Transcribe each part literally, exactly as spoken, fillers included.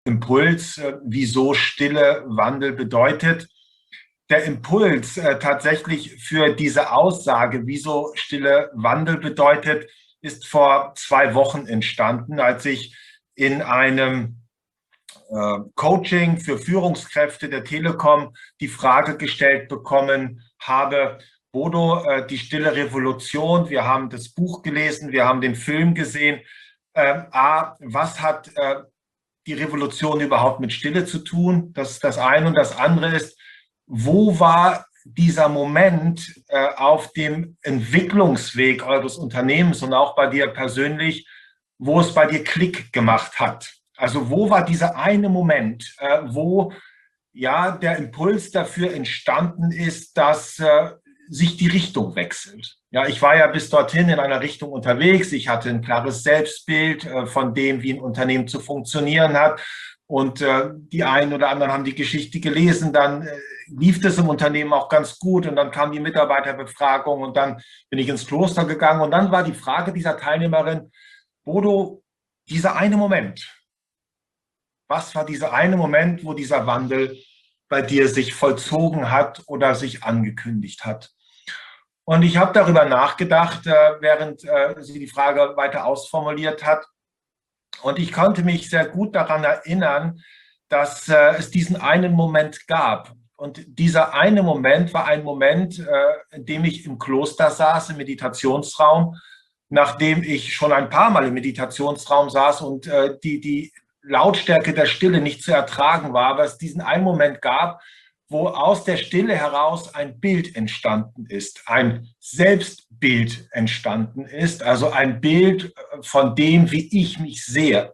Impuls, äh, wieso Stille Wandel bedeutet. Der Impuls äh, tatsächlich für diese Aussage, wieso Stille Wandel bedeutet, ist vor zwei Wochen entstanden, als ich in einem äh, Coaching für Führungskräfte der Telekom die Frage gestellt bekommen habe: Bodo, äh, die stille Revolution, wir haben das Buch gelesen, wir haben den Film gesehen. Äh, A, was hat äh, die Revolution überhaupt mit Stille zu tun? Das ist das eine. Und das andere ist, wo war dieser Moment äh, auf dem Entwicklungsweg eures Unternehmens und auch bei dir persönlich, wo es bei dir Klick gemacht hat? Also wo war dieser eine Moment, äh, wo ja der Impuls dafür entstanden ist, dass äh, sich die Richtung wechselt? Ja, ich war ja bis dorthin in einer Richtung unterwegs. Ich hatte ein klares Selbstbild äh, von dem, wie ein Unternehmen zu funktionieren hat. Und äh, die einen oder anderen haben die Geschichte gelesen. Dann äh, lief das im Unternehmen auch ganz gut. Und dann kam die Mitarbeiterbefragung und dann bin ich ins Kloster gegangen. Und dann war die Frage dieser Teilnehmerin: Bodo, dieser eine Moment, was war dieser eine Moment, wo dieser Wandel bei dir sich vollzogen hat oder sich angekündigt hat? Und ich habe darüber nachgedacht, während sie die Frage weiter ausformuliert hat. Und ich konnte mich sehr gut daran erinnern, dass es diesen einen Moment gab. Und dieser eine Moment war ein Moment, in dem ich im Kloster saß, im Meditationsraum, nachdem ich schon ein paar Mal im Meditationsraum saß und die, die Lautstärke der Stille nicht zu ertragen war, aber es diesen einen Moment gab, wo aus der Stille heraus ein Bild entstanden ist, ein Selbstbild entstanden ist, also ein Bild von dem, wie ich mich sehe.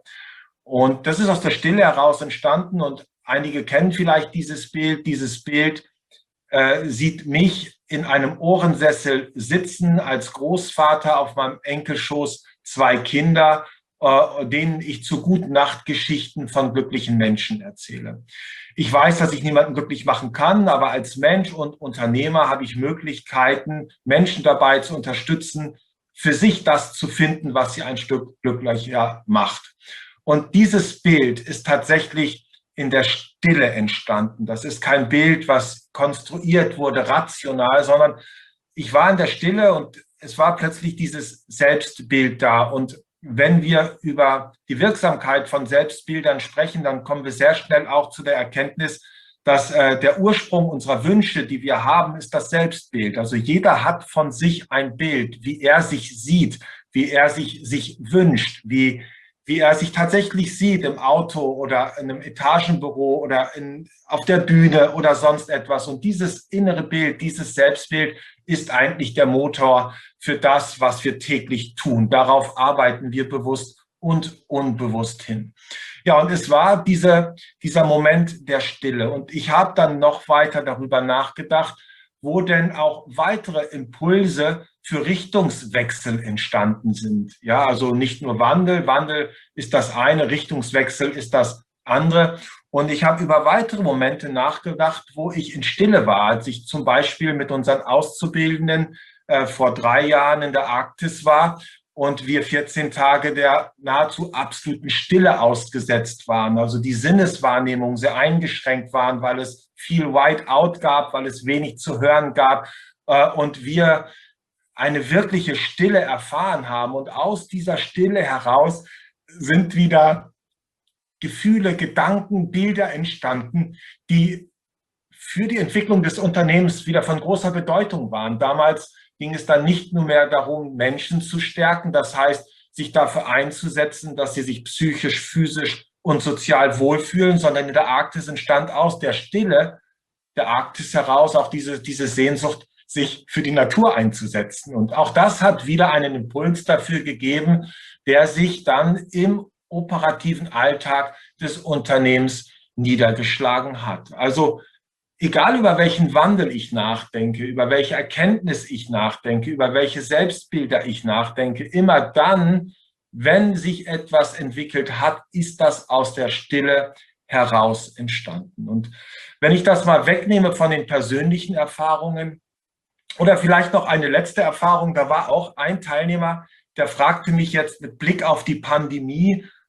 Und das ist aus der Stille heraus entstanden und einige kennen vielleicht dieses Bild. Dieses Bild äh, sieht mich in einem Ohrensessel sitzen, als Großvater, auf meinem Enkelschoß zwei Kinder, äh, denen ich zu Gute-Nacht-Geschichten von glücklichen Menschen erzähle. Ich weiß, dass ich niemanden glücklich machen kann, aber als Mensch und Unternehmer habe ich Möglichkeiten, Menschen dabei zu unterstützen, für sich das zu finden, was sie ein Stück glücklicher macht. Und dieses Bild ist tatsächlich in der Stille entstanden. Das ist kein Bild, was konstruiert wurde, rational, sondern ich war in der Stille und es war plötzlich dieses Selbstbild da. Und wenn wir über die Wirksamkeit von Selbstbildern sprechen, dann kommen wir sehr schnell auch zu der Erkenntnis, dass äh, der Ursprung unserer Wünsche, die wir haben, ist das Selbstbild. Also jeder hat von sich ein Bild, wie er sich sieht, wie er sich, sich wünscht, wie, wie er sich tatsächlich sieht im Auto oder in einem Etagenbüro oder in, auf der Bühne oder sonst etwas. Und dieses innere Bild, dieses Selbstbild ist eigentlich der Motor für das, was wir täglich tun. Darauf arbeiten wir bewusst und unbewusst hin. Ja, und es war diese, dieser Moment der Stille. Und ich habe dann noch weiter darüber nachgedacht, wo denn auch weitere Impulse für Richtungswechsel entstanden sind. Ja, also nicht nur Wandel. Wandel ist das eine, Richtungswechsel ist das andere. Und ich habe über weitere Momente nachgedacht, wo ich in Stille war, als ich zum Beispiel mit unseren Auszubildenden äh, vor drei Jahren in der Arktis war und wir vierzehn Tage der nahezu absoluten Stille ausgesetzt waren. Also die Sinneswahrnehmung sehr eingeschränkt waren, weil es viel Whiteout gab, weil es wenig zu hören gab äh, und wir eine wirkliche Stille erfahren haben. Und aus dieser Stille heraus sind wieder Gefühle, Gedanken, Bilder entstanden, die für die Entwicklung des Unternehmens wieder von großer Bedeutung waren. Damals ging es dann nicht nur mehr darum, Menschen zu stärken, das heißt, sich dafür einzusetzen, dass sie sich psychisch, physisch und sozial wohlfühlen, sondern in der Arktis entstand aus der Stille der Arktis heraus auch diese, diese Sehnsucht, sich für die Natur einzusetzen. Und auch das hat wieder einen Impuls dafür gegeben, der sich dann im operativen Alltag des Unternehmens niedergeschlagen hat. Also egal über welchen Wandel ich nachdenke, über welche Erkenntnis ich nachdenke, über welche Selbstbilder ich nachdenke, immer dann, wenn sich etwas entwickelt hat, ist das aus der Stille heraus entstanden. Und wenn ich das mal wegnehme von den persönlichen Erfahrungen oder vielleicht noch eine letzte Erfahrung, da war auch ein Teilnehmer, der fragte mich jetzt mit Blick auf die Pandemie,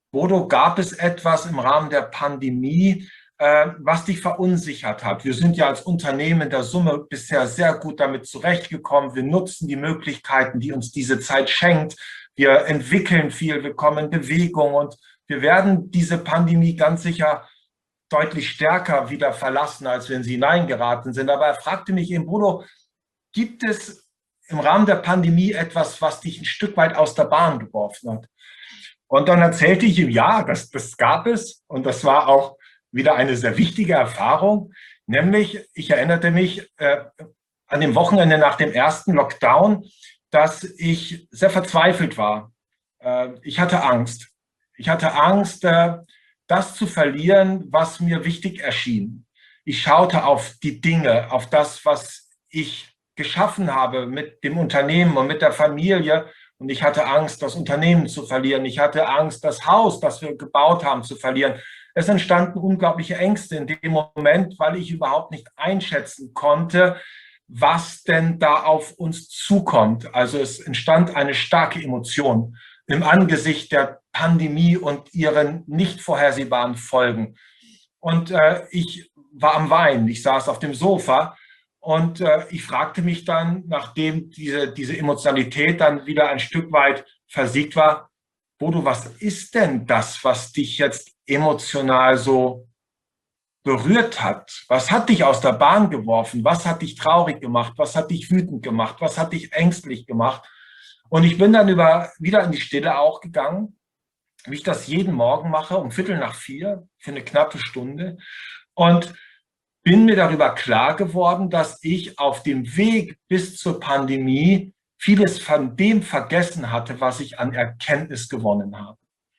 Bodo, gab es etwas im Rahmen der Pandemie, äh, was dich verunsichert hat? Wir sind ja als Unternehmen in der Summe bisher sehr gut damit zurechtgekommen. Wir nutzen die Möglichkeiten, die uns diese Zeit schenkt. Wir entwickeln viel, wir kommen in Bewegung und wir werden diese Pandemie ganz sicher deutlich stärker wieder verlassen, als wir in sie hineingeraten sind. Aber er fragte mich eben, Bodo, gibt es im Rahmen der Pandemie etwas, was dich ein Stück weit aus der Bahn geworfen hat? Und dann erzählte ich ihm, ja, das, das gab es. Und das war auch wieder eine sehr wichtige Erfahrung. Nämlich, ich erinnerte mich äh, an dem Wochenende nach dem ersten Lockdown, dass ich sehr verzweifelt war. Äh, ich hatte Angst. Ich hatte Angst, äh, das zu verlieren, was mir wichtig erschien. Ich schaute auf die Dinge, auf das, was ich geschaffen habe mit dem Unternehmen und mit der Familie. Und ich hatte Angst, das Unternehmen zu verlieren. Ich hatte Angst, das Haus, das wir gebaut haben, zu verlieren. Es entstanden unglaubliche Ängste in dem Moment, weil ich überhaupt nicht einschätzen konnte, was denn da auf uns zukommt. Also es entstand eine starke Emotion im Angesicht der Pandemie und ihren nicht vorhersehbaren Folgen. Und äh, ich war am Weinen. Ich saß auf dem Sofa. Und äh, ich fragte mich dann, nachdem diese, diese Emotionalität dann wieder ein Stück weit versiegt war, Bodo, was ist denn das, was dich jetzt emotional so berührt hat? Was hat dich aus der Bahn geworfen? Was hat dich traurig gemacht? Was hat dich wütend gemacht? Was hat dich ängstlich gemacht? Und ich bin dann über, wieder in die Stille auch gegangen, wie ich das jeden Morgen mache, um Viertel nach vier, für eine knappe Stunde. Und bin mir darüber klar geworden, dass ich auf dem Weg bis zur Pandemie vieles von dem vergessen hatte, was ich an Erkenntnis gewonnen habe.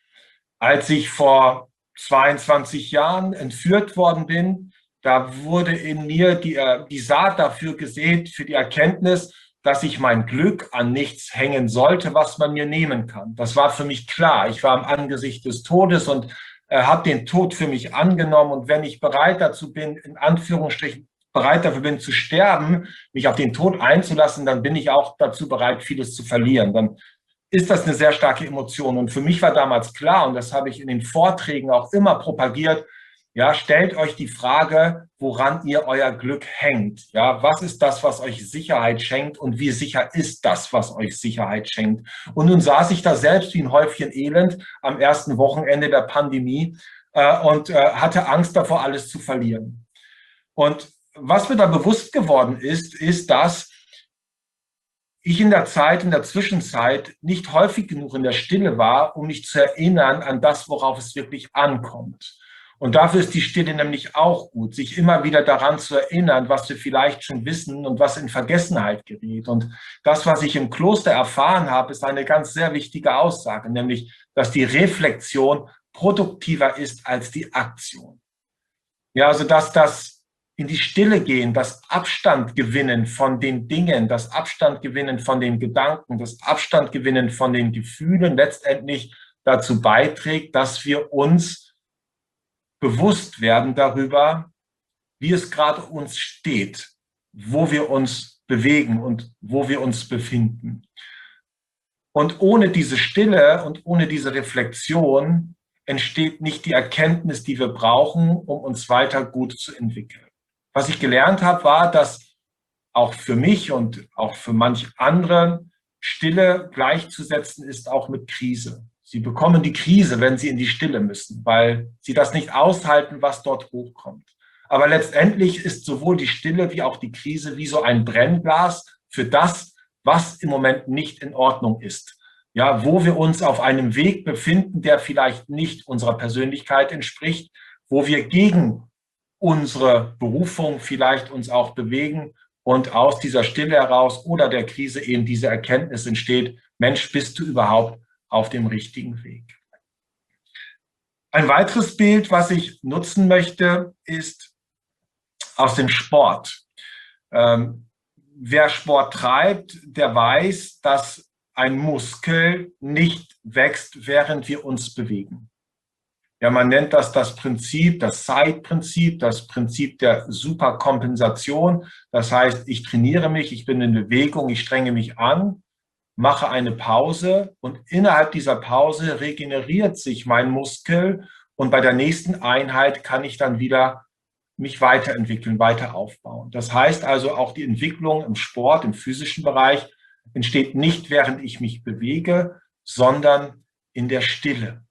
Als ich vor zweiundzwanzig Jahren entführt worden bin, da wurde in mir die, die Saat dafür gesät, für die Erkenntnis, dass ich mein Glück an nichts hängen sollte, was man mir nehmen kann. Das war für mich klar. Ich war im Angesicht des Todes und äh, habe den Tod für mich angenommen. Und wenn ich bereit dazu bin, in Anführungsstrichen bereit dafür bin zu sterben, mich auf den Tod einzulassen, dann bin ich auch dazu bereit, vieles zu verlieren. Dann ist das eine sehr starke Emotion. Und für mich war damals klar, und das habe ich in den Vorträgen auch immer propagiert, ja, stellt euch die Frage, woran ihr euer Glück hängt. Ja, was ist das, was euch Sicherheit schenkt und wie sicher ist das, was euch Sicherheit schenkt? Und nun saß ich da selbst wie ein Häufchen Elend am ersten Wochenende der Pandemie äh, und äh, hatte Angst davor, alles zu verlieren. Und was mir da bewusst geworden ist, ist, dass ich in der Zeit, in der Zwischenzeit nicht häufig genug in der Stille war, um mich zu erinnern an das, worauf es wirklich ankommt. Und dafür ist die Stille nämlich auch gut, sich immer wieder daran zu erinnern, was wir vielleicht schon wissen und was in Vergessenheit gerät. Und das, was ich im Kloster erfahren habe, ist eine ganz sehr wichtige Aussage, nämlich, dass die Reflexion produktiver ist als die Aktion. Ja, also dass das in die Stille gehen, das Abstand gewinnen von den Dingen, das Abstand gewinnen von den Gedanken, das Abstand gewinnen von den Gefühlen letztendlich dazu beiträgt, dass wir uns bewusst werden darüber, wie es gerade uns steht, wo wir uns bewegen und wo wir uns befinden. Und ohne diese Stille und ohne diese Reflexion entsteht nicht die Erkenntnis, die wir brauchen, um uns weiter gut zu entwickeln. Was ich gelernt habe, war, dass auch für mich und auch für manch anderen Stille gleichzusetzen ist auch mit Krise. Sie bekommen die Krise, wenn sie in die Stille müssen, weil sie das nicht aushalten, was dort hochkommt. Aber letztendlich ist sowohl die Stille wie auch die Krise wie so ein Brennglas für das, was im Moment nicht in Ordnung ist. Ja, wo wir uns auf einem Weg befinden, der vielleicht nicht unserer Persönlichkeit entspricht, wo wir gegen unsere Berufung vielleicht uns auch bewegen und aus dieser Stille heraus oder der Krise eben diese Erkenntnis entsteht, Mensch, bist du überhaupt auf dem richtigen Weg? Ein weiteres Bild, was ich nutzen möchte, ist aus dem Sport. Ähm, wer Sport treibt, der weiß, dass ein Muskel nicht wächst, während wir uns bewegen. Ja, man nennt das das Prinzip, das Zeitprinzip, das Prinzip der Superkompensation. Das heißt, ich trainiere mich, ich bin in Bewegung, ich strenge mich an. mache eine Pause und innerhalb dieser Pause regeneriert sich mein Muskel und bei der nächsten Einheit kann ich dann wieder mich weiterentwickeln, weiter aufbauen. Das heißt also, auch die Entwicklung im Sport, im physischen Bereich entsteht nicht, während ich mich bewege, sondern in der Stille.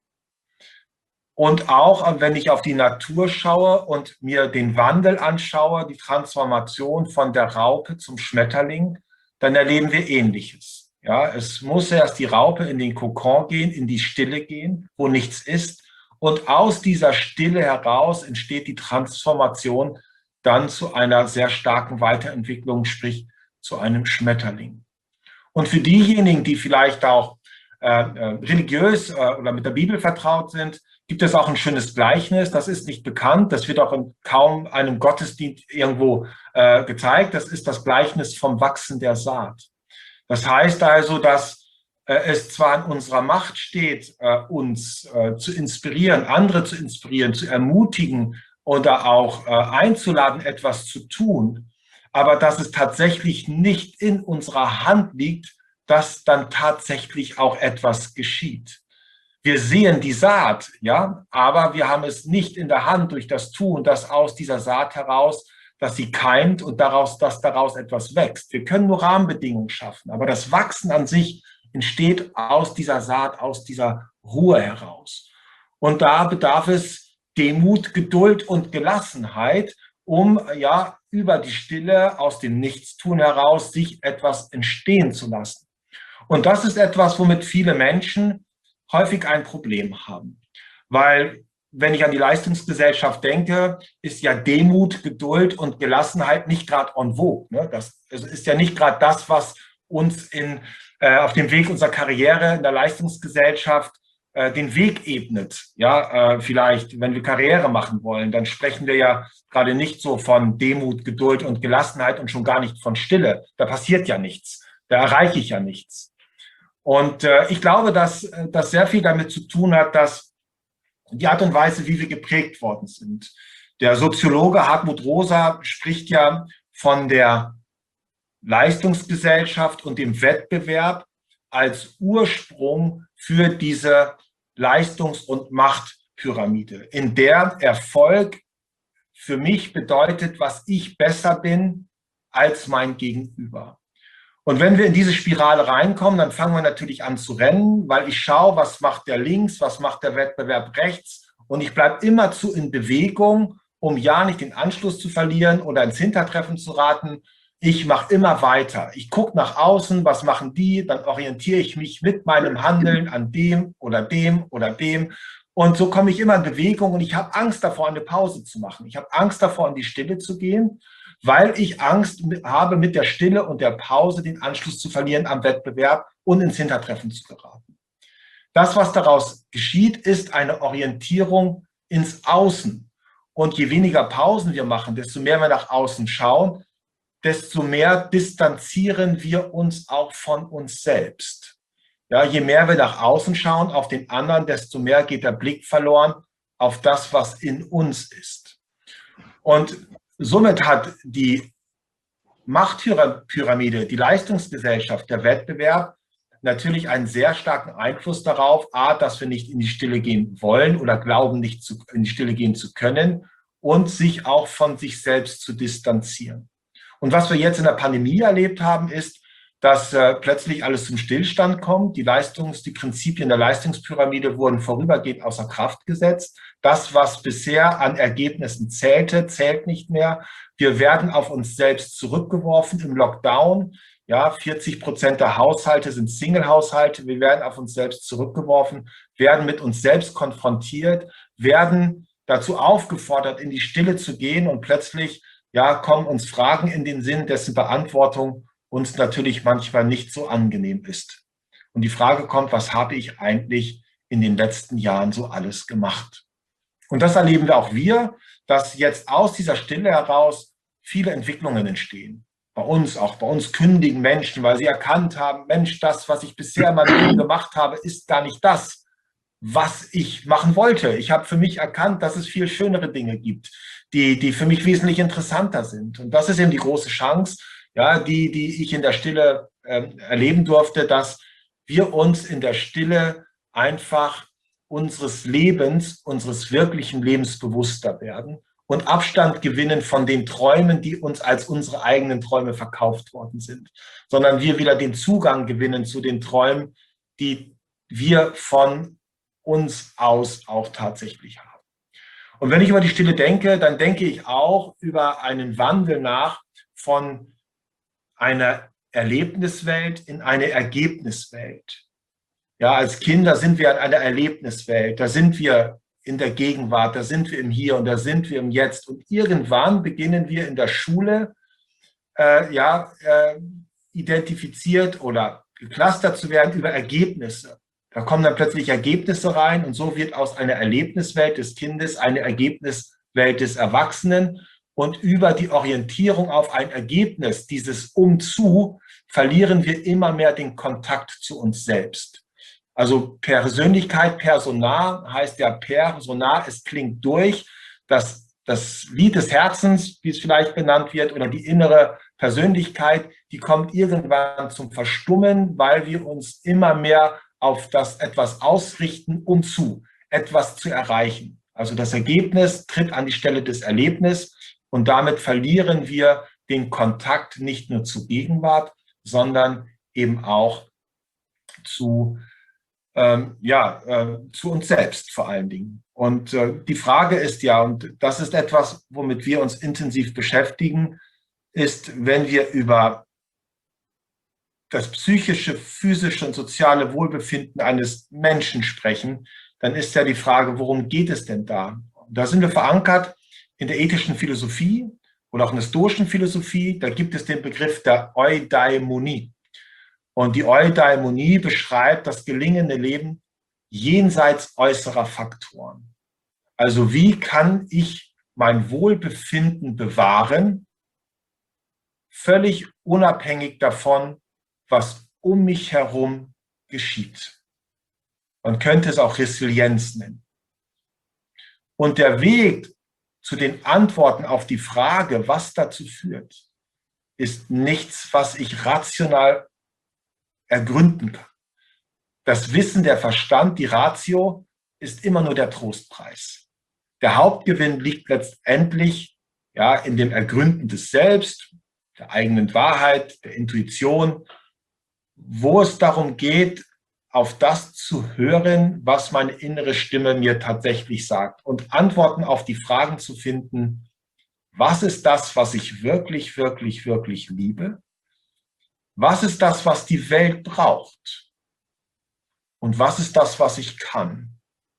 Und auch, wenn ich auf die Natur schaue und mir den Wandel anschaue, die Transformation von der Raupe zum Schmetterling, dann erleben wir Ähnliches. Ja, es muss erst die Raupe in den Kokon gehen, in die Stille gehen, wo nichts ist. Und aus dieser Stille heraus entsteht die Transformation dann zu einer sehr starken Weiterentwicklung, sprich zu einem Schmetterling. Und für diejenigen, die vielleicht auch äh, religiös äh, oder mit der Bibel vertraut sind, gibt es auch ein schönes Gleichnis. Das ist nicht bekannt, das wird auch in kaum einem Gottesdienst irgendwo äh, gezeigt. Das ist das Gleichnis vom Wachsen der Saat. Das heißt also, dass es zwar in unserer Macht steht, uns zu inspirieren, andere zu inspirieren, zu ermutigen oder auch einzuladen, etwas zu tun, aber dass es tatsächlich nicht in unserer Hand liegt, dass dann tatsächlich auch etwas geschieht. Wir sehen die Saat, ja, aber wir haben es nicht in der Hand durch das Tun, dass aus dieser Saat heraus, dass sie keimt und daraus, dass daraus etwas wächst. Wir können nur Rahmenbedingungen schaffen, aber das Wachsen an sich entsteht aus dieser Saat, aus dieser Ruhe heraus. Und da bedarf es Demut, Geduld und Gelassenheit, um ja über die Stille aus dem Nichtstun heraus sich etwas entstehen zu lassen. Und das ist etwas, womit viele Menschen häufig ein Problem haben. Weil, wenn ich an die Leistungsgesellschaft denke, ist ja Demut, Geduld und Gelassenheit nicht gerade en vogue. Ne? Das ist ja nicht gerade das, was uns in, äh, auf dem Weg unserer Karriere in der Leistungsgesellschaft äh, den Weg ebnet. Ja, äh, vielleicht, wenn wir Karriere machen wollen, dann sprechen wir ja gerade nicht so von Demut, Geduld und Gelassenheit und schon gar nicht von Stille. Da passiert ja nichts. Da erreiche ich ja nichts. Und äh, ich glaube, dass das sehr viel damit zu tun hat, dass die Art und Weise, wie wir geprägt worden sind. Der Soziologe Hartmut Rosa spricht ja von der Leistungsgesellschaft und dem Wettbewerb als Ursprung für diese Leistungs- und Machtpyramide, in der Erfolg für mich bedeutet, was ich besser bin als mein Gegenüber. Und wenn wir in diese Spirale reinkommen, dann fangen wir natürlich an zu rennen, weil ich schaue, was macht der links, was macht der Wettbewerb rechts und ich bleibe immerzu in Bewegung, um ja nicht den Anschluss zu verlieren oder ins Hintertreffen zu raten. Ich mache immer weiter. Ich gucke nach außen, was machen die, dann orientiere ich mich mit meinem Handeln an dem oder dem oder dem. Und so komme ich immer in Bewegung und ich habe Angst davor, eine Pause zu machen. Ich habe Angst davor, in die Stille zu gehen, weil ich Angst habe, mit der Stille und der Pause den Anschluss zu verlieren am Wettbewerb und ins Hintertreffen zu geraten. Das, was daraus geschieht, ist eine Orientierung ins Außen. Und je weniger Pausen wir machen, desto mehr wir nach außen schauen, desto mehr distanzieren wir uns auch von uns selbst. Ja, je mehr wir nach außen schauen auf den anderen, desto mehr geht der Blick verloren auf das, was in uns ist. Und somit hat die Machtpyramide, die Leistungsgesellschaft, der Wettbewerb natürlich einen sehr starken Einfluss darauf, a, dass wir nicht in die Stille gehen wollen oder glauben, nicht zu, in die Stille gehen zu können und sich auch von sich selbst zu distanzieren. Und was wir jetzt in der Pandemie erlebt haben, ist, dass äh, plötzlich alles zum Stillstand kommt. Die Leistungs-, die Prinzipien der Leistungspyramide wurden vorübergehend außer Kraft gesetzt. Das, was bisher an Ergebnissen zählte, zählt nicht mehr. Wir werden auf uns selbst zurückgeworfen im Lockdown. Ja, vierzig Prozent der Haushalte sind Single-Haushalte. Wir werden auf uns selbst zurückgeworfen, werden mit uns selbst konfrontiert, werden dazu aufgefordert, in die Stille zu gehen und plötzlich ja, kommen uns Fragen in den Sinn, dessen Beantwortung uns natürlich manchmal nicht so angenehm ist. Und die Frage kommt, was habe ich eigentlich in den letzten Jahren so alles gemacht? Und das erleben wir auch wir, dass jetzt aus dieser Stille heraus viele Entwicklungen entstehen. Bei uns, auch bei uns kündigen Menschen, weil sie erkannt haben, Mensch, das, was ich bisher in meinem Leben gemacht habe, ist gar nicht das, was ich machen wollte. Ich habe für mich erkannt, dass es viel schönere Dinge gibt, die, die für mich wesentlich interessanter sind. Und das ist eben die große Chance, ja, die, die ich in der Stille äh, erleben durfte, dass wir uns in der Stille einfach unseres Lebens, unseres wirklichen Lebens bewusster werden und Abstand gewinnen von den Träumen, die uns als unsere eigenen Träume verkauft worden sind, sondern wir wieder den Zugang gewinnen zu den Träumen, die wir von uns aus auch tatsächlich haben. Und wenn ich über die Stille denke, dann denke ich auch über einen Wandel nach von einer Erlebniswelt in eine Ergebniswelt. Ja, als Kinder sind wir in einer Erlebniswelt, da sind wir in der Gegenwart, da sind wir im Hier und da sind wir im Jetzt. Und irgendwann beginnen wir in der Schule, äh, ja, äh, identifiziert oder geclustert zu werden über Ergebnisse. Da kommen dann plötzlich Ergebnisse rein und so wird aus einer Erlebniswelt des Kindes eine Ergebniswelt des Erwachsenen. Und über die Orientierung auf ein Ergebnis, dieses Umzu, verlieren wir immer mehr den Kontakt zu uns selbst. Also Persönlichkeit, Persona heißt ja Persona, es klingt durch. Das, das Lied des Herzens, wie es vielleicht genannt wird, oder die innere Persönlichkeit, die kommt irgendwann zum Verstummen, weil wir uns immer mehr auf das etwas ausrichten, um zu etwas zu erreichen. Also das Ergebnis tritt an die Stelle des Erlebnisses und damit verlieren wir den Kontakt nicht nur zur Gegenwart, sondern eben auch zu Ähm, ja, äh, zu uns selbst vor allen Dingen. Und äh, die Frage ist ja, und das ist etwas, womit wir uns intensiv beschäftigen, ist, wenn wir über das psychische, physische und soziale Wohlbefinden eines Menschen sprechen, dann ist ja die Frage, worum geht es denn da? Und da sind wir verankert in der ethischen Philosophie oder auch in der stoischen Philosophie. Da gibt es den Begriff der Eudaimonie. Und die Eudaimonie beschreibt das gelingende Leben jenseits äußerer Faktoren. Also wie kann ich mein Wohlbefinden bewahren, völlig unabhängig davon, was um mich herum geschieht. Man könnte es auch Resilienz nennen. Und der Weg zu den Antworten auf die Frage, was dazu führt, ist nichts, was ich rational ergründen kann. Das Wissen, der Verstand, die Ratio ist immer nur der Trostpreis. Der Hauptgewinn liegt letztendlich ja, in dem Ergründen des Selbst, der eigenen Wahrheit, der Intuition, wo es darum geht, auf das zu hören, was meine innere Stimme mir tatsächlich sagt und Antworten auf die Fragen zu finden, was ist das, was ich wirklich, wirklich, wirklich liebe? Was ist das, was die Welt braucht? Und was ist das, was ich kann?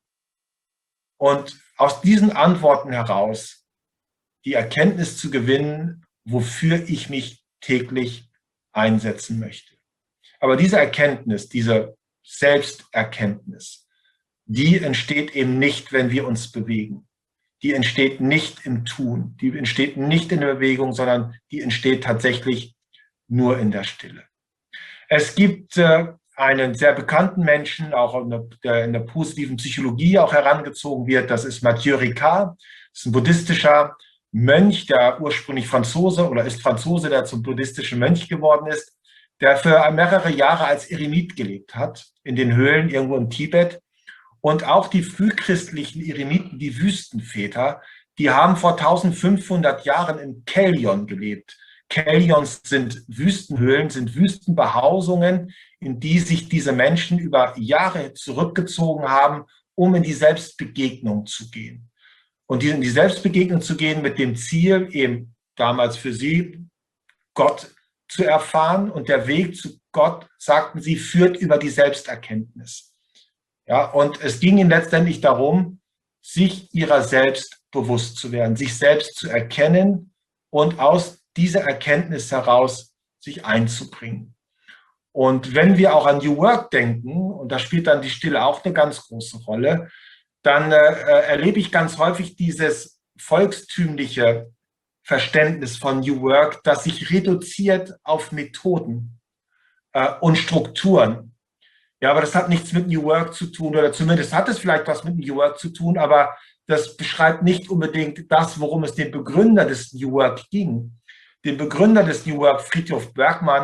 Und aus diesen Antworten heraus die Erkenntnis zu gewinnen, wofür ich mich täglich einsetzen möchte. Aber diese Erkenntnis, diese Selbsterkenntnis, die entsteht eben nicht, wenn wir uns bewegen. Die entsteht nicht im Tun, die entsteht nicht in der Bewegung, sondern die entsteht tatsächlich nur in der Stille. Es gibt äh, einen sehr bekannten Menschen, auch in der, der in der positiven Psychologie auch herangezogen wird, das ist Matthieu Ricard. Das ist ein buddhistischer Mönch, der ursprünglich Franzose oder ist Franzose, der zum buddhistischen Mönch geworden ist, der für mehrere Jahre als Eremit gelebt hat, in den Höhlen irgendwo in Tibet. Und auch die frühchristlichen Eremiten, die Wüstenväter, die haben vor eintausendfünfhundert Jahren in Kellion gelebt. Kellions sind Wüstenhöhlen, sind Wüstenbehausungen, in die sich diese Menschen über Jahre zurückgezogen haben, um in die Selbstbegegnung zu gehen. Und in die Selbstbegegnung zu gehen mit dem Ziel, eben damals für sie, Gott zu erfahren. Und der Weg zu Gott, sagten sie, führt über die Selbsterkenntnis. Ja, und es ging ihnen letztendlich darum, sich ihrer selbst bewusst zu werden, sich selbst zu erkennen und aus dieser Erkenntnis heraus sich einzubringen. Und wenn wir auch an New Work denken, und da spielt dann die Stille auch eine ganz große Rolle, dann äh, erlebe ich ganz häufig dieses volkstümliche Verständnis von New Work, das sich reduziert auf Methoden äh, und Strukturen. Ja, aber das hat nichts mit New Work zu tun, oder zumindest hat es vielleicht was mit New Work zu tun, aber das beschreibt nicht unbedingt das, worum es dem Begründer des New Work ging. Dem Begründer des New Work, Frithjof Bergmann,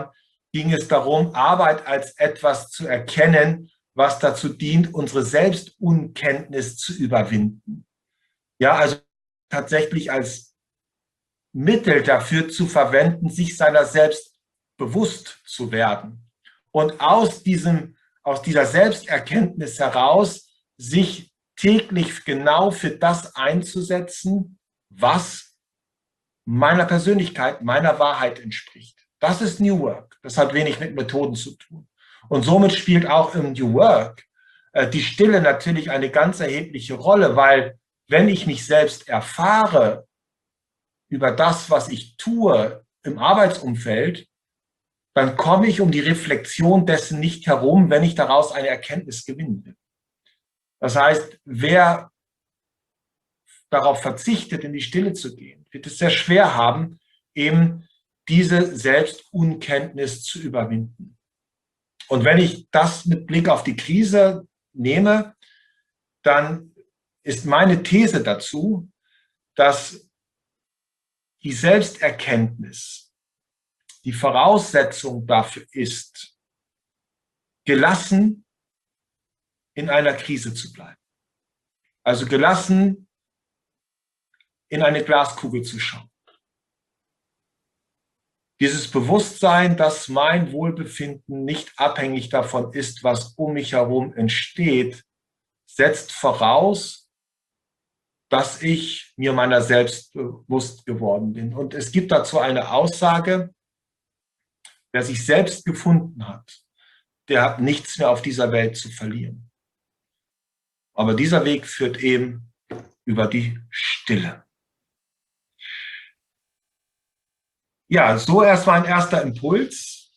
ging es darum, Arbeit als etwas zu erkennen, was dazu dient, unsere Selbstunkenntnis zu überwinden. Ja, also tatsächlich als Mittel dafür zu verwenden, sich seiner selbst bewusst zu werden. Und aus, diesem, aus dieser Selbsterkenntnis heraus sich täglich genau für das einzusetzen, was meiner Persönlichkeit, meiner Wahrheit entspricht. Das ist New Work. Das hat wenig mit Methoden zu tun. Und somit spielt auch im New Work äh, die Stille natürlich eine ganz erhebliche Rolle, weil wenn ich mich selbst erfahre über das, was ich tue im Arbeitsumfeld, dann komme ich um die Reflexion dessen nicht herum, wenn ich daraus eine Erkenntnis gewinnen will. Das heißt, wer darauf verzichtet, in die Stille zu gehen, wird es sehr schwer haben, eben diese Selbstunkenntnis zu überwinden. Und wenn ich das mit Blick auf die Krise nehme, dann ist meine These dazu, dass die Selbsterkenntnis die Voraussetzung dafür ist, gelassen in einer Krise zu bleiben. Also gelassen in eine Glaskugel zu schauen. Dieses Bewusstsein, dass mein Wohlbefinden nicht abhängig davon ist, was um mich herum entsteht, setzt voraus, dass ich mir meiner selbst bewusst geworden bin. Und es gibt dazu eine Aussage: Wer sich selbst gefunden hat, der hat nichts mehr auf dieser Welt zu verlieren. Aber dieser Weg führt eben über die Stille. Ja, so erstmal ein erster Impuls.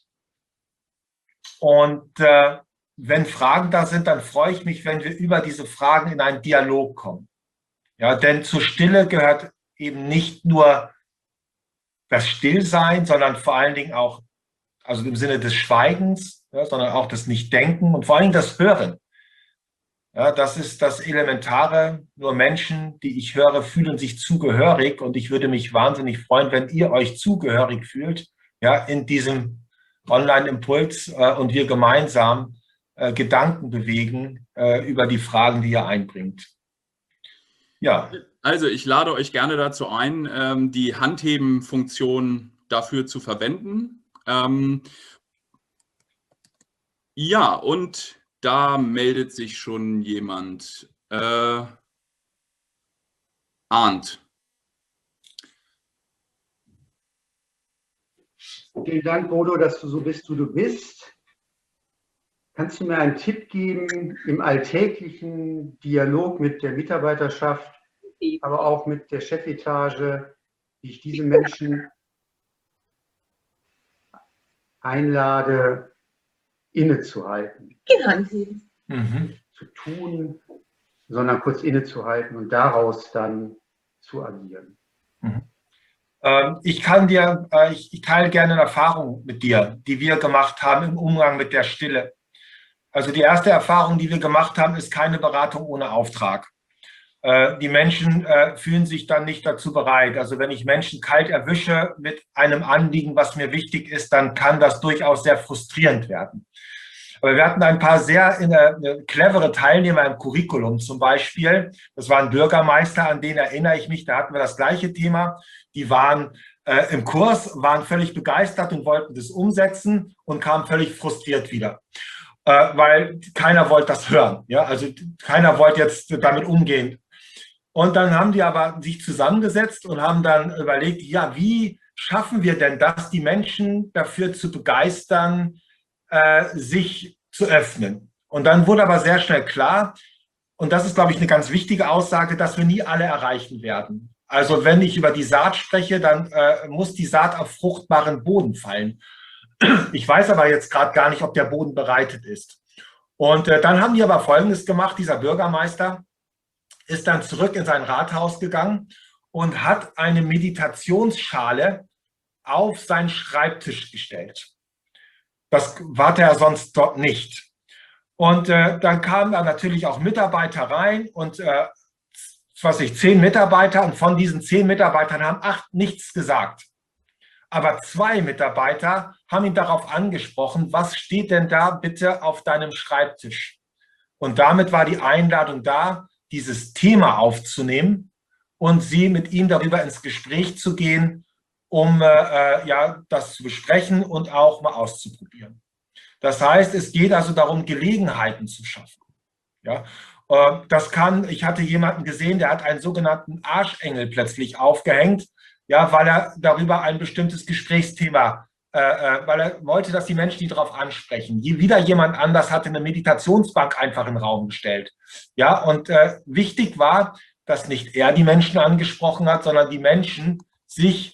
Und äh, wenn Fragen da sind, dann freue ich mich, wenn wir über diese Fragen in einen Dialog kommen. Ja, denn zur Stille gehört eben nicht nur das Stillsein, sondern vor allen Dingen auch, also im Sinne des Schweigens, ja, sondern auch das Nichtdenken und vor allen Dingen das Hören. Ja, das ist das Elementare. Nur Menschen, die ich höre, fühlen sich zugehörig, und ich würde mich wahnsinnig freuen, wenn ihr euch zugehörig fühlt, ja, in diesem Online-Impuls äh, und wir gemeinsam äh, Gedanken bewegen äh, über die Fragen, die ihr einbringt. Ja. Also ich lade euch gerne dazu ein, ähm, die Handheben-Funktion dafür zu verwenden. Ähm, ja, und da meldet sich schon jemand. Äh, Arndt. Vielen Dank, Bodo, dass du so bist, wie du bist. Kannst du mir einen Tipp geben im alltäglichen Dialog mit der Mitarbeiterschaft, aber auch mit der Chefetage, wie ich diese Menschen einlade, innezuhalten? Handheben. Mhm. Zu tun, sondern kurz innezuhalten und daraus dann zu agieren. Mhm. Ähm, ich kann dir, äh, ich, ich teile gerne eine Erfahrung mit dir, die wir gemacht haben im Umgang mit der Stille. Also die erste Erfahrung, die wir gemacht haben, ist keine Beratung ohne Auftrag. Äh, die Menschen äh, fühlen sich dann nicht dazu bereit. Also wenn ich Menschen kalt erwische mit einem Anliegen, was mir wichtig ist, dann kann das durchaus sehr frustrierend werden. Aber wir hatten ein paar sehr äh, clevere Teilnehmer im Curriculum zum Beispiel. Das waren Bürgermeister, an denen erinnere ich mich, da hatten wir das gleiche Thema. Die waren äh, im Kurs, waren völlig begeistert und wollten das umsetzen und kamen völlig frustriert wieder. Äh, weil keiner wollte das hören. Ja? Also keiner wollte jetzt damit umgehen. Und dann haben die aber sich zusammengesetzt und haben dann überlegt, ja, wie schaffen wir denn das, die Menschen dafür zu begeistern, äh, sich zu öffnen. Und dann wurde aber sehr schnell klar, und das ist, glaube ich, eine ganz wichtige Aussage, dass wir nie alle erreichen werden. Also wenn ich über die Saat spreche, dann äh, muss die Saat auf fruchtbaren Boden fallen. Ich weiß aber jetzt gerade gar nicht, ob der Boden bereitet ist. Und äh, dann haben die aber Folgendes gemacht. Dieser Bürgermeister ist dann zurück in sein Rathaus gegangen und hat eine Meditationsschale auf seinen Schreibtisch gestellt. Das war er sonst dort nicht. Und äh, dann kamen da natürlich auch Mitarbeiter rein und äh, was ich, zehn Mitarbeiter, und von diesen zehn Mitarbeitern haben acht nichts gesagt. Aber zwei Mitarbeiter haben ihn darauf angesprochen, was steht denn da bitte auf deinem Schreibtisch? Und damit war die Einladung da, dieses Thema aufzunehmen und sie mit ihm darüber ins Gespräch zu gehen, um äh, ja, das zu besprechen und auch mal auszuprobieren. Das heißt, es geht also darum, Gelegenheiten zu schaffen. Ja? Äh, das kann, ich hatte jemanden gesehen, der hat einen sogenannten Arschengel plötzlich aufgehängt, ja, weil er darüber ein bestimmtes Gesprächsthema, äh, weil er wollte, dass die Menschen die darauf ansprechen. Wieder jemand anders hatte eine Meditationsbank einfach in den Raum gestellt. Ja, und äh, wichtig war, dass nicht er die Menschen angesprochen hat, sondern die Menschen sich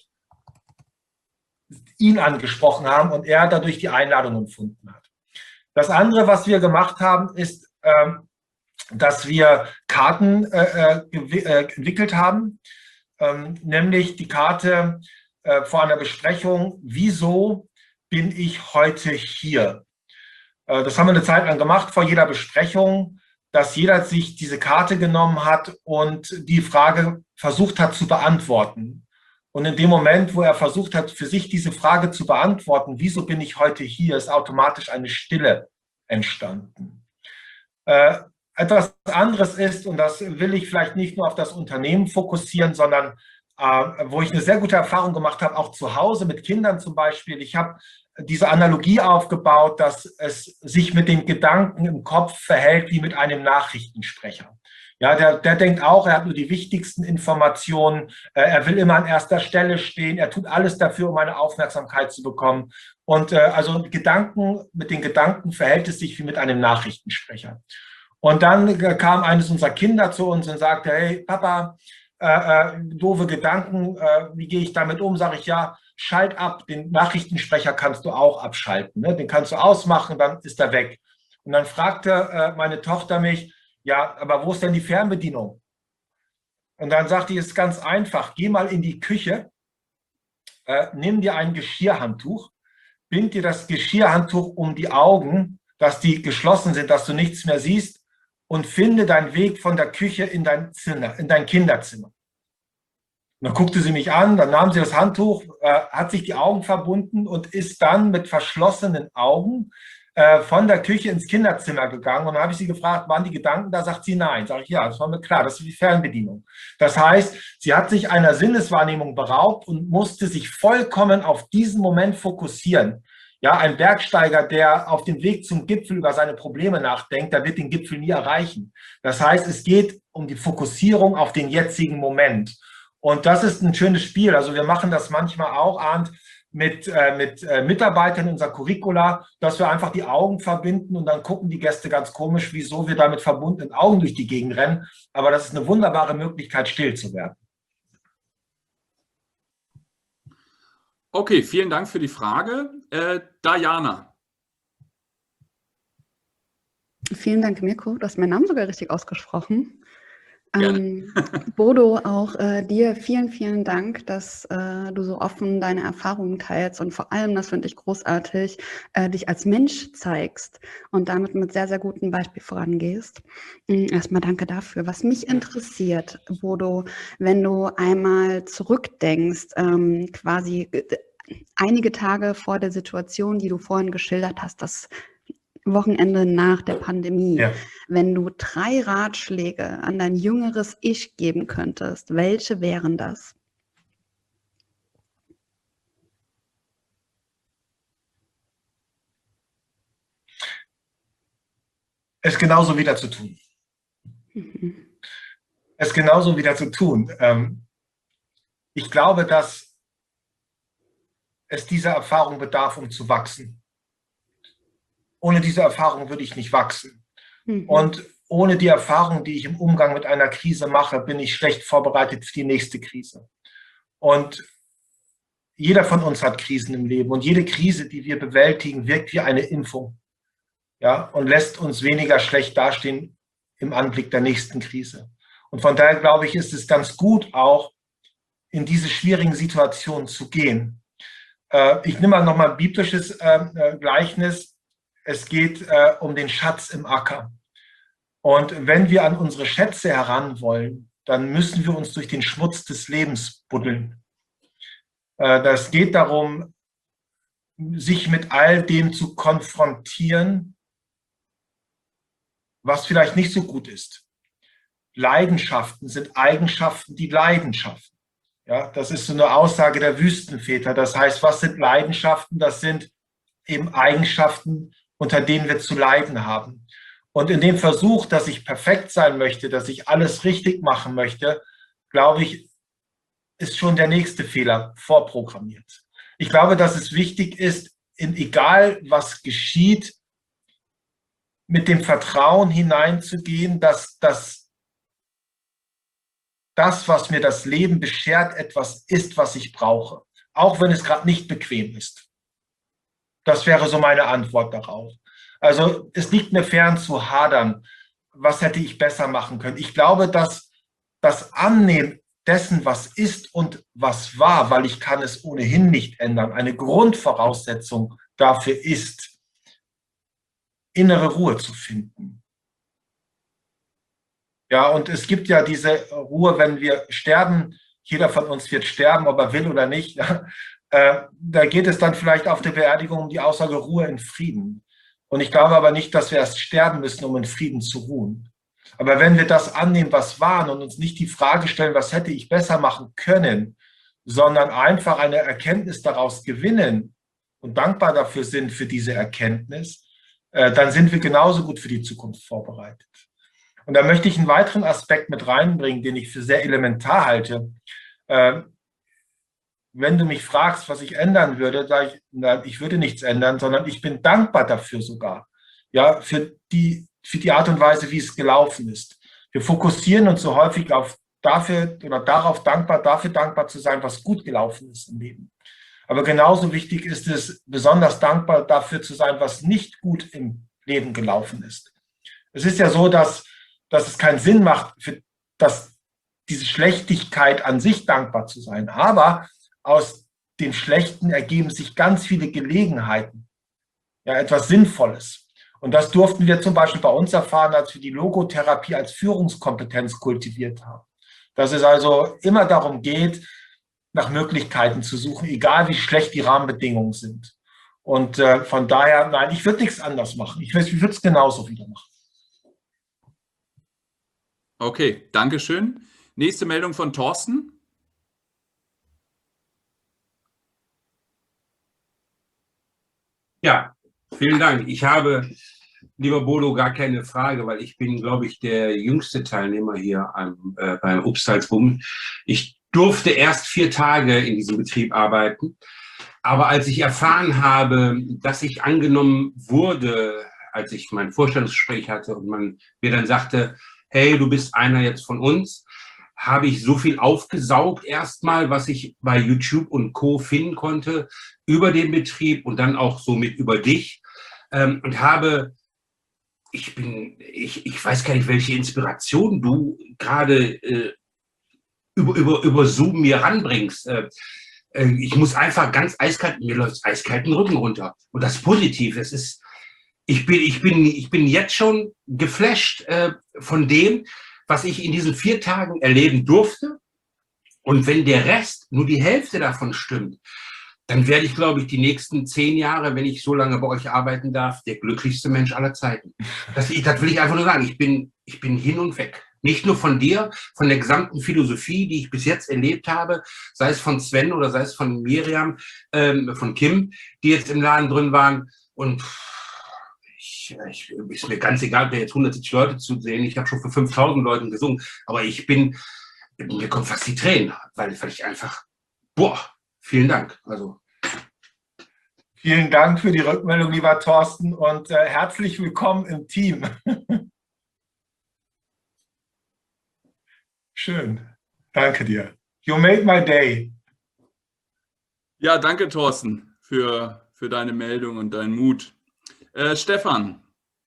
ihn angesprochen haben und er dadurch die Einladung empfunden hat. Das andere, was wir gemacht haben, ist, ähm, dass wir Karten äh, äh, entwickelt haben, ähm, nämlich die Karte äh, vor einer Besprechung, wieso bin ich heute hier? Äh, das haben wir eine Zeit lang gemacht vor jeder Besprechung, dass jeder sich diese Karte genommen hat und die Frage versucht hat zu beantworten. Und in dem Moment, wo er versucht hat, für sich diese Frage zu beantworten, wieso bin ich heute hier, ist automatisch eine Stille entstanden. Äh, etwas anderes ist, und das will ich vielleicht nicht nur auf das Unternehmen fokussieren, sondern äh, wo ich eine sehr gute Erfahrung gemacht habe, auch zu Hause mit Kindern zum Beispiel. Ich habe diese Analogie aufgebaut, dass es sich mit den Gedanken im Kopf verhält wie mit einem Nachrichtensprecher. Ja, der, der denkt auch, er hat nur die wichtigsten Informationen, äh, er will immer an erster Stelle stehen, er tut alles dafür, um eine Aufmerksamkeit zu bekommen. Und äh, also Gedanken, mit den Gedanken verhält es sich wie mit einem Nachrichtensprecher. Und dann äh, kam eines unserer Kinder zu uns und sagte, hey Papa, äh, äh, doofe Gedanken, äh, wie gehe ich damit um? Sage ich, ja, schalt ab, den Nachrichtensprecher kannst du auch abschalten, ne? Den kannst du ausmachen, dann ist er weg. Und dann fragte äh, meine Tochter mich, ja, aber wo ist denn die Fernbedienung? Und dann sagte ich, es ist ganz einfach, geh mal in die Küche, äh, nimm dir ein Geschirrhandtuch, bind dir das Geschirrhandtuch um die Augen, dass die geschlossen sind, dass du nichts mehr siehst und finde deinen Weg von der Küche in dein Zimmer, in dein Kinderzimmer. Und dann guckte sie mich an, dann nahm sie das Handtuch, äh, hat sich die Augen verbunden und ist dann mit verschlossenen Augen äh, von der Küche ins Kinderzimmer gegangen. Und dann habe ich sie gefragt, waren die Gedanken da? Sagt sie nein. Sag ich, ja, das war mir klar, das ist die Fernbedienung. Das heißt, sie hat sich einer Sinneswahrnehmung beraubt und musste sich vollkommen auf diesen Moment fokussieren. Ja, ein Bergsteiger, der auf dem Weg zum Gipfel über seine Probleme nachdenkt, der wird den Gipfel nie erreichen. Das heißt, es geht um die Fokussierung auf den jetzigen Moment. Und das ist ein schönes Spiel. Also wir machen das manchmal auch, Arndt, mit, äh, mit äh, Mitarbeitern in unserer Curricula, dass wir einfach die Augen verbinden und dann gucken die Gäste ganz komisch, wieso wir da mit verbundenen Augen durch die Gegend rennen. Aber das ist eine wunderbare Möglichkeit, still zu werden. Okay, vielen Dank für die Frage. Äh, Diana. Vielen Dank, Mirko. Du hast meinen Namen sogar richtig ausgesprochen. Ähm, Bodo, auch äh, dir vielen, vielen Dank, dass äh, du so offen deine Erfahrungen teilst und vor allem, das finde ich großartig, äh, dich als Mensch zeigst und damit mit sehr, sehr gutem Beispiel vorangehst. Ähm, erstmal danke dafür. Was mich interessiert, Bodo, wenn du einmal zurückdenkst, ähm, quasi äh, einige Tage vor der Situation, die du vorhin geschildert hast, das Wochenende nach der Pandemie, ja. Wenn du drei Ratschläge an dein jüngeres Ich geben könntest, welche wären das? Es genauso wieder zu tun. Mhm. Es genauso wieder zu tun. Ich glaube, dass es dieser Erfahrung bedarf, um zu wachsen. Ohne diese Erfahrung würde ich nicht wachsen. Mhm. Und ohne die Erfahrung, die ich im Umgang mit einer Krise mache, bin ich schlecht vorbereitet für die nächste Krise. Und jeder von uns hat Krisen im Leben. Und jede Krise, die wir bewältigen, wirkt wie eine Impfung. Ja, und lässt uns weniger schlecht dastehen im Anblick der nächsten Krise. Und von daher glaube ich, ist es ganz gut, auch in diese schwierigen Situationen zu gehen. Ich nehme mal nochmal ein biblisches Gleichnis. Es geht äh, um den Schatz im Acker. Und wenn wir an unsere Schätze heran wollen, dann müssen wir uns durch den Schmutz des Lebens buddeln. Das geht darum, sich mit all dem zu konfrontieren, was vielleicht nicht so gut ist. Leidenschaften sind Eigenschaften, die Leidenschaften. Ja, das ist so eine Aussage der Wüstenväter. Das heißt, was sind Leidenschaften? Das sind eben Eigenschaften, unter denen wir zu leiden haben. Und in dem Versuch, dass ich perfekt sein möchte, dass ich alles richtig machen möchte, glaube ich, ist schon der nächste Fehler vorprogrammiert. Ich glaube, dass es wichtig ist, in egal was geschieht, mit dem Vertrauen hineinzugehen, dass das, das, was mir das Leben beschert, etwas ist, was ich brauche. Auch wenn es gerade nicht bequem ist. Das wäre so meine Antwort darauf. Also es liegt mir fern zu hadern, was hätte ich besser machen können. Ich glaube, dass das Annehmen dessen, was ist und was war, weil ich kann es ohnehin nicht ändern, eine Grundvoraussetzung dafür ist, innere Ruhe zu finden. Ja, und es gibt ja diese Ruhe, wenn wir sterben, jeder von uns wird sterben, ob er will oder nicht. Ja, äh, da geht es dann vielleicht auf der Beerdigung um die Aussage Ruhe in Frieden. Und ich glaube aber nicht, dass wir erst sterben müssen, um in Frieden zu ruhen. Aber wenn wir das annehmen, was war, und uns nicht die Frage stellen, was hätte ich besser machen können, sondern einfach eine Erkenntnis daraus gewinnen und dankbar dafür sind, für diese Erkenntnis, äh, dann sind wir genauso gut für die Zukunft vorbereitet. Und da möchte ich einen weiteren Aspekt mit reinbringen, den ich für sehr elementar halte. Äh, wenn du mich fragst, was ich ändern würde, sage ich, na, ich würde nichts ändern, sondern ich bin dankbar dafür sogar, ja, für die für die Art und Weise, wie es gelaufen ist. Wir fokussieren uns so häufig auf dafür oder darauf dankbar, dafür dankbar zu sein, was gut gelaufen ist im Leben. Aber genauso wichtig ist es, besonders dankbar dafür zu sein, was nicht gut im Leben gelaufen ist. Es ist ja so, dass, dass es keinen Sinn macht, für das, diese Schlechtigkeit an sich dankbar zu sein. Aber aus dem Schlechten ergeben sich ganz viele Gelegenheiten, ja, etwas Sinnvolles. Und das durften wir zum Beispiel bei uns erfahren, als wir die Logotherapie als Führungskompetenz kultiviert haben. Dass es also immer darum geht, nach Möglichkeiten zu suchen, egal wie schlecht die Rahmenbedingungen sind. Und äh, von daher, nein, ich würde nichts anders machen. Ich, ich würde es genauso wieder machen. Okay, danke schön. Nächste Meldung von Thorsten. Ja, vielen Dank. Ich habe, lieber Bodo, gar keine Frage, weil ich bin, glaube ich, der jüngste Teilnehmer hier am, äh, beim Upstalsbund. Ich durfte erst vier Tage in diesem Betrieb arbeiten. Aber als ich erfahren habe, dass ich angenommen wurde, als ich mein Vorstellungsgespräch hatte und man mir dann sagte, hey, du bist einer jetzt von uns, habe ich so viel aufgesaugt erstmal, was ich bei YouTube und Co. finden konnte über den Betrieb und dann auch somit über dich. Ähm, und habe, ich bin, ich, ich weiß gar nicht, welche Inspiration du gerade äh, über, über, über Zoom mir ranbringst. Äh, äh, ich muss einfach ganz eiskalt, mir läuft eiskalt den Rücken runter. Und das Positive, es ist, ich bin, ich bin, ich bin jetzt schon geflasht äh, von dem, was ich in diesen vier Tagen erleben durfte. Und wenn der Rest, nur die Hälfte davon stimmt, dann werde ich, glaube ich, die nächsten zehn Jahre, wenn ich so lange bei euch arbeiten darf, der glücklichste Mensch aller Zeiten. Das, das will ich einfach nur sagen. Ich bin, ich bin hin und weg. Nicht nur von dir, von der gesamten Philosophie, die ich bis jetzt erlebt habe, sei es von Sven oder sei es von Miriam, ähm, von Kim, die jetzt im Laden drin waren. Und ich, ich, ist mir ganz egal, da jetzt hundertsiebzig Leute zu sehen. Ich habe schon für fünftausend Leuten gesungen. Aber ich bin, mir kommen fast die Tränen, weil, weil ich einfach, boah, vielen Dank. Also. Vielen Dank für die Rückmeldung, lieber Thorsten, und äh, herzlich willkommen im Team. Schön. Danke dir. You made my day. Ja, danke, Thorsten, für, für deine Meldung und deinen Mut. Äh, Stefan.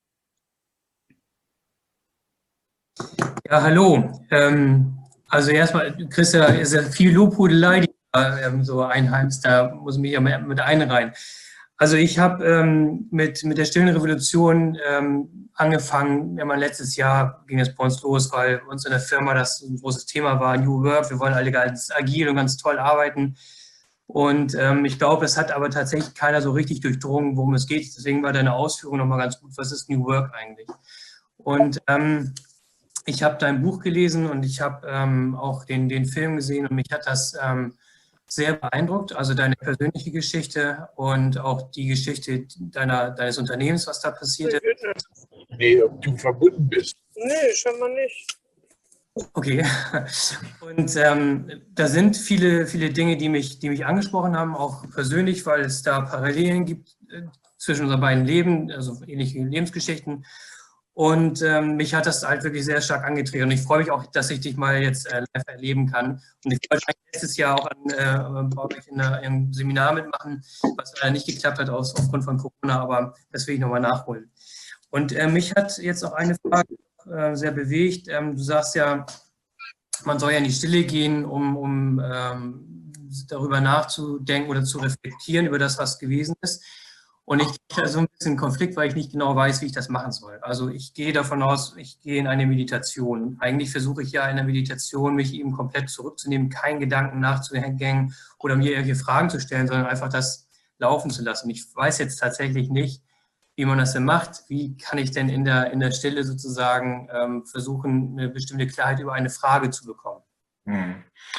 Ja, hallo. Ähm, also erstmal, du kriegst ja, ist ja viel Lobhudelei, die du ähm, so einheimst, da muss ich mich ja mit, mit einreihen. Also ich habe ähm, mit, mit der stillen Revolution ähm, angefangen, ja, mal letztes Jahr ging es bei uns los, weil uns in der Firma das ein großes Thema war, New Work, wir wollen alle ganz agil und ganz toll arbeiten. Und ähm, ich glaube, es hat aber tatsächlich keiner so richtig durchdrungen, worum es geht. Deswegen war deine Ausführung nochmal ganz gut. Was ist New Work eigentlich? Und ähm, ich habe dein Buch gelesen und ich habe ähm, auch den, den Film gesehen und mich hat das ähm, sehr beeindruckt. Also deine persönliche Geschichte und auch die Geschichte deiner, deines Unternehmens, was da passiert ist. Nee, ob du verbunden bist. Nee, schon mal nicht. Okay. Und ähm, da sind viele, viele Dinge, die mich, die mich angesprochen haben, auch persönlich, weil es da Parallelen gibt äh, zwischen unseren beiden Leben, also ähnliche Lebensgeschichten. Und ähm, mich hat das halt wirklich sehr stark angetriggert. Und ich freue mich auch, dass ich dich mal jetzt äh, live erleben kann. Und ich wollte letztes Jahr auch an, äh, bei euch in einem Seminar mitmachen, was leider nicht geklappt hat aus, aufgrund von Corona, aber das will ich nochmal nachholen. Und äh, mich hat jetzt auch eine Frage äh, sehr bewegt. Ähm, du sagst ja, man soll ja in die Stille gehen, um, um ähm, darüber nachzudenken oder zu reflektieren über das, was gewesen ist. Und ich habe so ein bisschen Konflikt, weil ich nicht genau weiß, wie ich das machen soll. Also ich gehe davon aus, ich gehe in eine Meditation. Und eigentlich versuche ich ja in der Meditation, mich eben komplett zurückzunehmen, keinen Gedanken nachzuhängen oder mir irgendwelche Fragen zu stellen, sondern einfach das laufen zu lassen. Ich weiß jetzt tatsächlich nicht, wie man das denn macht. Wie kann ich denn in der, in der Stille sozusagen ähm, versuchen, eine bestimmte Klarheit über eine Frage zu bekommen? Hm.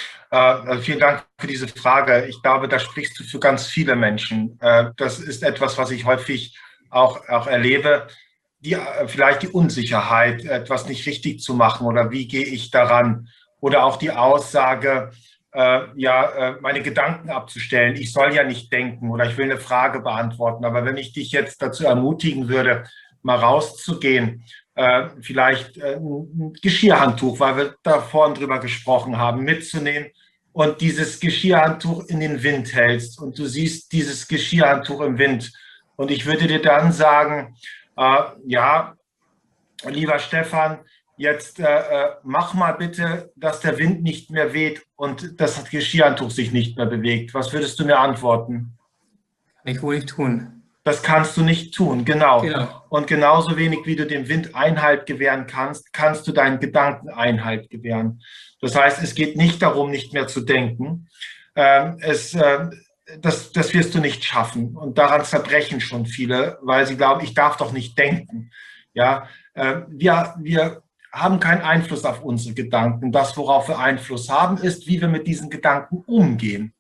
Äh, vielen Dank für diese Frage. Ich glaube, da sprichst du für ganz viele Menschen. Äh, das ist etwas, was ich häufig auch, auch erlebe. Die, äh, vielleicht die Unsicherheit, etwas nicht richtig zu machen oder wie gehe ich daran? Oder auch die Aussage, äh, ja, äh, meine Gedanken abzustellen. Ich soll ja nicht denken oder ich will eine Frage beantworten. Aber wenn ich dich jetzt dazu ermutigen würde, mal rauszugehen, äh, vielleicht äh, ein Geschirrhandtuch, weil wir da vorhin drüber gesprochen haben, mitzunehmen und dieses Geschirrhandtuch in den Wind hältst und du siehst dieses Geschirrhandtuch im Wind. Und ich würde dir dann sagen, äh, ja, lieber Stefan, jetzt äh, mach mal bitte, dass der Wind nicht mehr weht und das Geschirrhandtuch sich nicht mehr bewegt. Was würdest du mir antworten? Kann ich wohl nicht tun. Das kannst du nicht tun, genau. Genau. Und genauso wenig, wie du dem Wind Einhalt gewähren kannst, kannst du deinen Gedanken Einhalt gewähren. Das heißt, es geht nicht darum, nicht mehr zu denken. Ähm, es, äh, das, das wirst du nicht schaffen. Und daran zerbrechen schon viele, weil sie glauben, ich darf doch nicht denken. Ja, äh, wir, wir haben keinen Einfluss auf unsere Gedanken. Das, worauf wir Einfluss haben, ist, wie wir mit diesen Gedanken umgehen.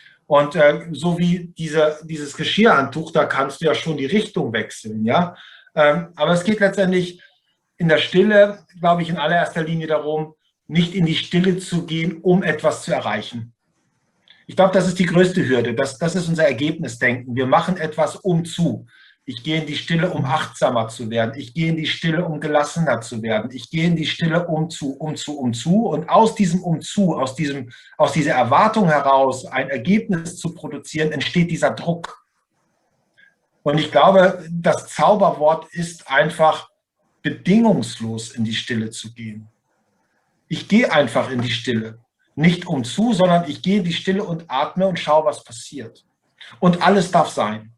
Und äh, so wie diese, dieses Geschirrhandtuch, da kannst du ja schon die Richtung wechseln, ja. Ähm, aber es geht letztendlich in der Stille, glaube ich, in allererster Linie darum, nicht in die Stille zu gehen, um etwas zu erreichen. Ich glaube, das ist die größte Hürde. Das, das ist unser Ergebnisdenken. Wir machen etwas um zu. Ich gehe in die Stille, um achtsamer zu werden. Ich gehe in die Stille, um gelassener zu werden. Ich gehe in die Stille, um zu, um zu, um zu. Und aus diesem um zu, aus, diesem, aus dieser Erwartung heraus, ein Ergebnis zu produzieren, entsteht dieser Druck. Und ich glaube, das Zauberwort ist einfach, bedingungslos in die Stille zu gehen. Ich gehe einfach in die Stille. Nicht um zu, sondern ich gehe in die Stille und atme und schaue, was passiert. Und alles darf sein.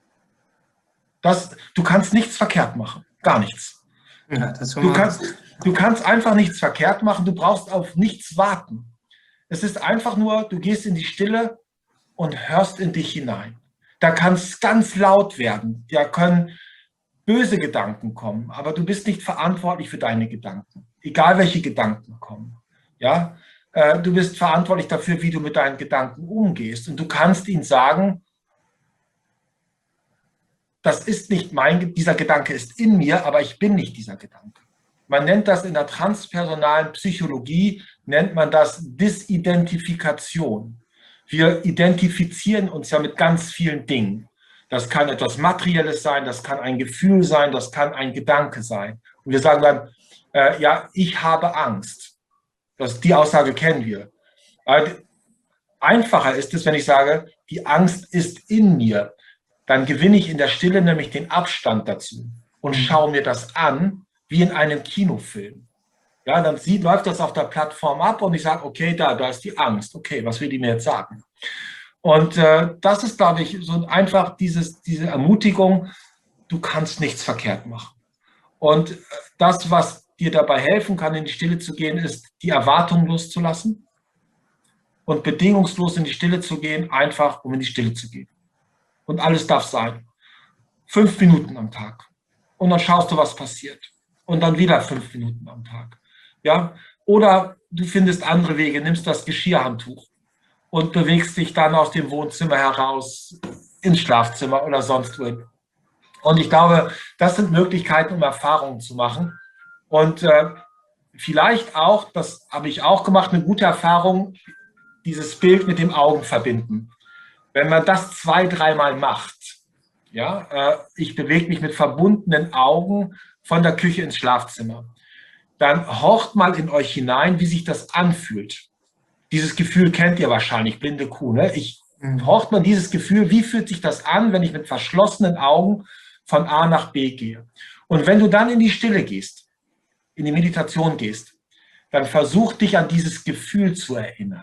Das, du kannst nichts verkehrt machen, gar nichts. Ja, das du, kannst, du kannst einfach nichts verkehrt machen, du brauchst auf nichts warten. Es ist einfach nur, du gehst in die Stille und hörst in dich hinein. Da kann es ganz laut werden, da können böse Gedanken kommen, aber du bist nicht verantwortlich für deine Gedanken, egal welche Gedanken kommen. Ja? Du bist verantwortlich dafür, wie du mit deinen Gedanken umgehst und du kannst ihnen sagen, das ist nicht mein, dieser Gedanke ist in mir, aber ich bin nicht dieser Gedanke. Man nennt das in der transpersonalen Psychologie, nennt man das Disidentifikation. Wir identifizieren uns ja mit ganz vielen Dingen. Das kann etwas Materielles sein, das kann ein Gefühl sein, das kann ein Gedanke sein. Und wir sagen dann, äh, ja, ich habe Angst. Das, die Aussage kennen wir. Aber einfacher ist es, wenn ich sage, die Angst ist in mir. Dann gewinne ich in der Stille nämlich den Abstand dazu und schaue mir das an, wie in einem Kinofilm. Ja, dann sieht, läuft das auf der Plattform ab und ich sage, okay, da, da ist die Angst. Okay, was will die mir jetzt sagen? Und äh, das ist, glaube ich, so einfach dieses, diese Ermutigung, du kannst nichts verkehrt machen. Und das, was dir dabei helfen kann, in die Stille zu gehen, ist, die Erwartung loszulassen und bedingungslos in die Stille zu gehen, einfach um in die Stille zu gehen. Und alles darf sein. Fünf Minuten am Tag. Und dann schaust du, was passiert. Und dann wieder fünf Minuten am Tag. Ja? Oder du findest andere Wege, nimmst das Geschirrhandtuch und bewegst dich dann aus dem Wohnzimmer heraus ins Schlafzimmer oder sonst wohin. Und ich glaube, das sind Möglichkeiten, um Erfahrungen zu machen. Und äh, vielleicht auch, das habe ich auch gemacht, eine gute Erfahrung, dieses Bild mit dem Augen verbinden. Wenn man das zwei, dreimal macht, ja, äh, ich bewege mich mit verbundenen Augen von der Küche ins Schlafzimmer, dann horcht mal in euch hinein, wie sich das anfühlt. Dieses Gefühl kennt ihr wahrscheinlich, blinde Kuh. Ne? Ich, mhm. Horcht man dieses Gefühl, wie fühlt sich das an, wenn ich mit verschlossenen Augen von A nach B gehe. Und wenn du dann in die Stille gehst, in die Meditation gehst, dann versuch dich an dieses Gefühl zu erinnern.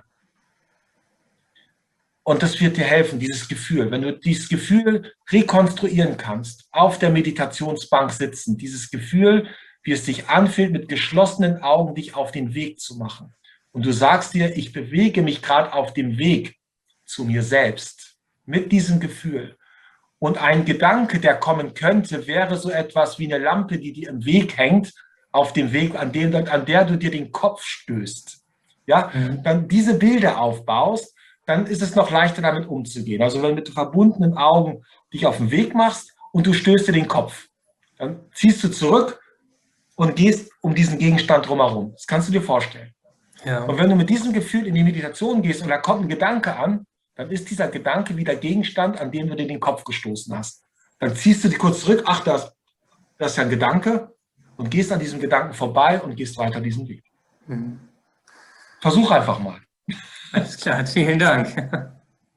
Und das wird dir helfen, dieses Gefühl. Wenn du dieses Gefühl rekonstruieren kannst, auf der Meditationsbank sitzen, dieses Gefühl, wie es sich anfühlt, mit geschlossenen Augen dich auf den Weg zu machen. Und du sagst dir, ich bewege mich gerade auf dem Weg zu mir selbst, mit diesem Gefühl. Und ein Gedanke, der kommen könnte, wäre so etwas wie eine Lampe, die dir im Weg hängt, auf dem Weg, an, dem, an der du dir den Kopf stößt. Ja, mhm. Dann diese Bilder aufbaust, dann ist es noch leichter, damit umzugehen. Also wenn du mit verbundenen Augen dich auf den Weg machst und du stößt dir den Kopf, dann ziehst du zurück und gehst um diesen Gegenstand drumherum. Das kannst du dir vorstellen. Ja. Und wenn du mit diesem Gefühl in die Meditation gehst und da kommt ein Gedanke an, dann ist dieser Gedanke wieder Gegenstand, an dem du dir den Kopf gestoßen hast. Dann ziehst du dich kurz zurück, ach, das, das ist ja ein Gedanke, und gehst an diesem Gedanken vorbei und gehst weiter diesen Weg. Mhm. Versuch einfach mal. Alles klar, vielen Dank.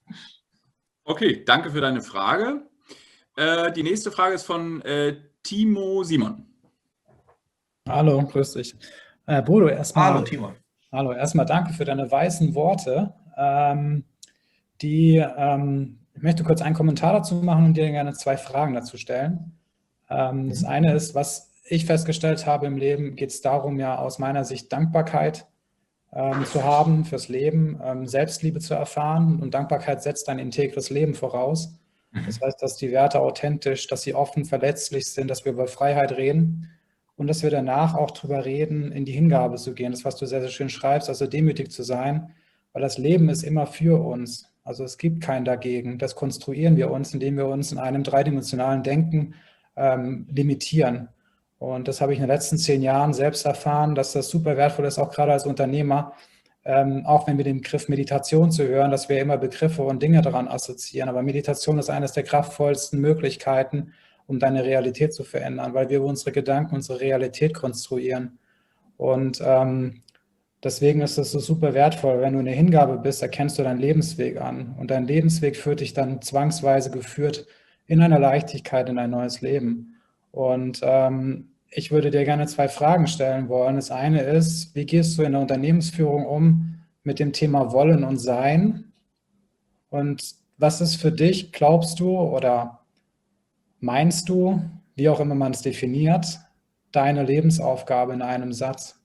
Okay, danke für deine Frage. Äh, die nächste Frage ist von äh, Timo Simon. Hallo, grüß dich. Äh, Bodo, erstmal. Hallo, Timo. Hallo, erstmal danke für deine weisen Worte. Ähm, die, ähm, ich möchte kurz einen Kommentar dazu machen und dir gerne zwei Fragen dazu stellen. Ähm, das eine ist, was ich festgestellt habe im Leben, geht es darum, ja aus meiner Sicht Dankbarkeit ähm, zu haben fürs Leben, ähm, Selbstliebe zu erfahren, und Dankbarkeit setzt ein integres Leben voraus. Das heißt, dass die Werte authentisch, dass sie offen, verletzlich sind, dass wir über Freiheit reden und dass wir danach auch drüber reden, in die Hingabe zu gehen. Das, was du sehr, sehr schön schreibst, also demütig zu sein, weil das Leben ist immer für uns. Also es gibt kein Dagegen. Das konstruieren wir uns, indem wir uns in einem dreidimensionalen Denken ähm, limitieren. Und das habe ich in den letzten zehn Jahren selbst erfahren, dass das super wertvoll ist, auch gerade als Unternehmer, ähm, auch wenn wir den Begriff Meditation zu hören, dass wir immer Begriffe und Dinge daran assoziieren. Aber Meditation ist eines der kraftvollsten Möglichkeiten, um deine Realität zu verändern, weil wir über unsere Gedanken unsere Realität konstruieren. Und ähm, deswegen ist es so super wertvoll. Wenn du in der Hingabe bist, erkennst du deinen Lebensweg an. Und dein Lebensweg führt dich dann zwangsweise geführt in einer Leichtigkeit in ein neues Leben. Und ähm, ich würde dir gerne zwei Fragen stellen wollen. Das eine ist, wie gehst du in der Unternehmensführung um mit dem Thema Wollen und Sein? Und was ist für dich, glaubst du oder meinst du, wie auch immer man es definiert, deine Lebensaufgabe in einem Satz?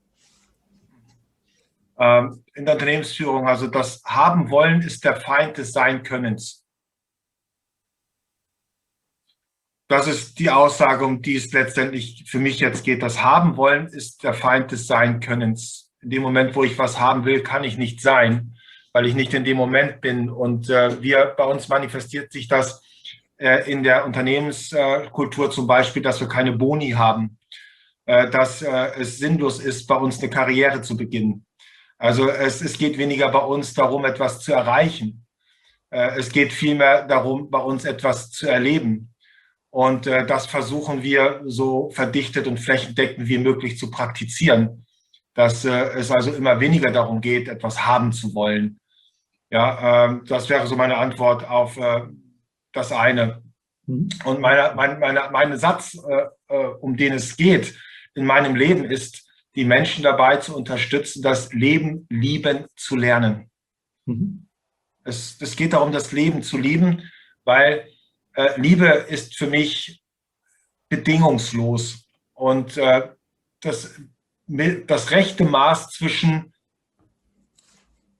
Ähm, in der Unternehmensführung, also das Haben wollen ist der Feind des Sein-Könnens. Das ist die Aussage, um die es letztendlich für mich jetzt geht. Das Haben wollen ist der Feind des Sein-Könnens. In dem Moment, wo ich was haben will, kann ich nicht sein, weil ich nicht in dem Moment bin. Und äh, wir, bei uns manifestiert sich das äh, in der Unternehmenskultur zum Beispiel, dass wir keine Boni haben, äh, dass äh, es sinnlos ist, bei uns eine Karriere zu beginnen. Also es, es geht weniger bei uns darum, etwas zu erreichen. Äh, es geht vielmehr darum, bei uns etwas zu erleben. Und äh, das versuchen wir so verdichtet und flächendeckend wie möglich zu praktizieren, dass äh, es also immer weniger darum geht, etwas haben zu wollen. Ja, äh, das wäre so meine Antwort auf äh, das eine. Mhm. Und meine, meine, meine, mein Satz, äh, äh, um den es geht in meinem Leben, ist, die Menschen dabei zu unterstützen, das Leben lieben zu lernen. Mhm. Es, es geht darum, das Leben zu lieben, weil Äh, Liebe ist für mich bedingungslos und äh, das, das rechte Maß zwischen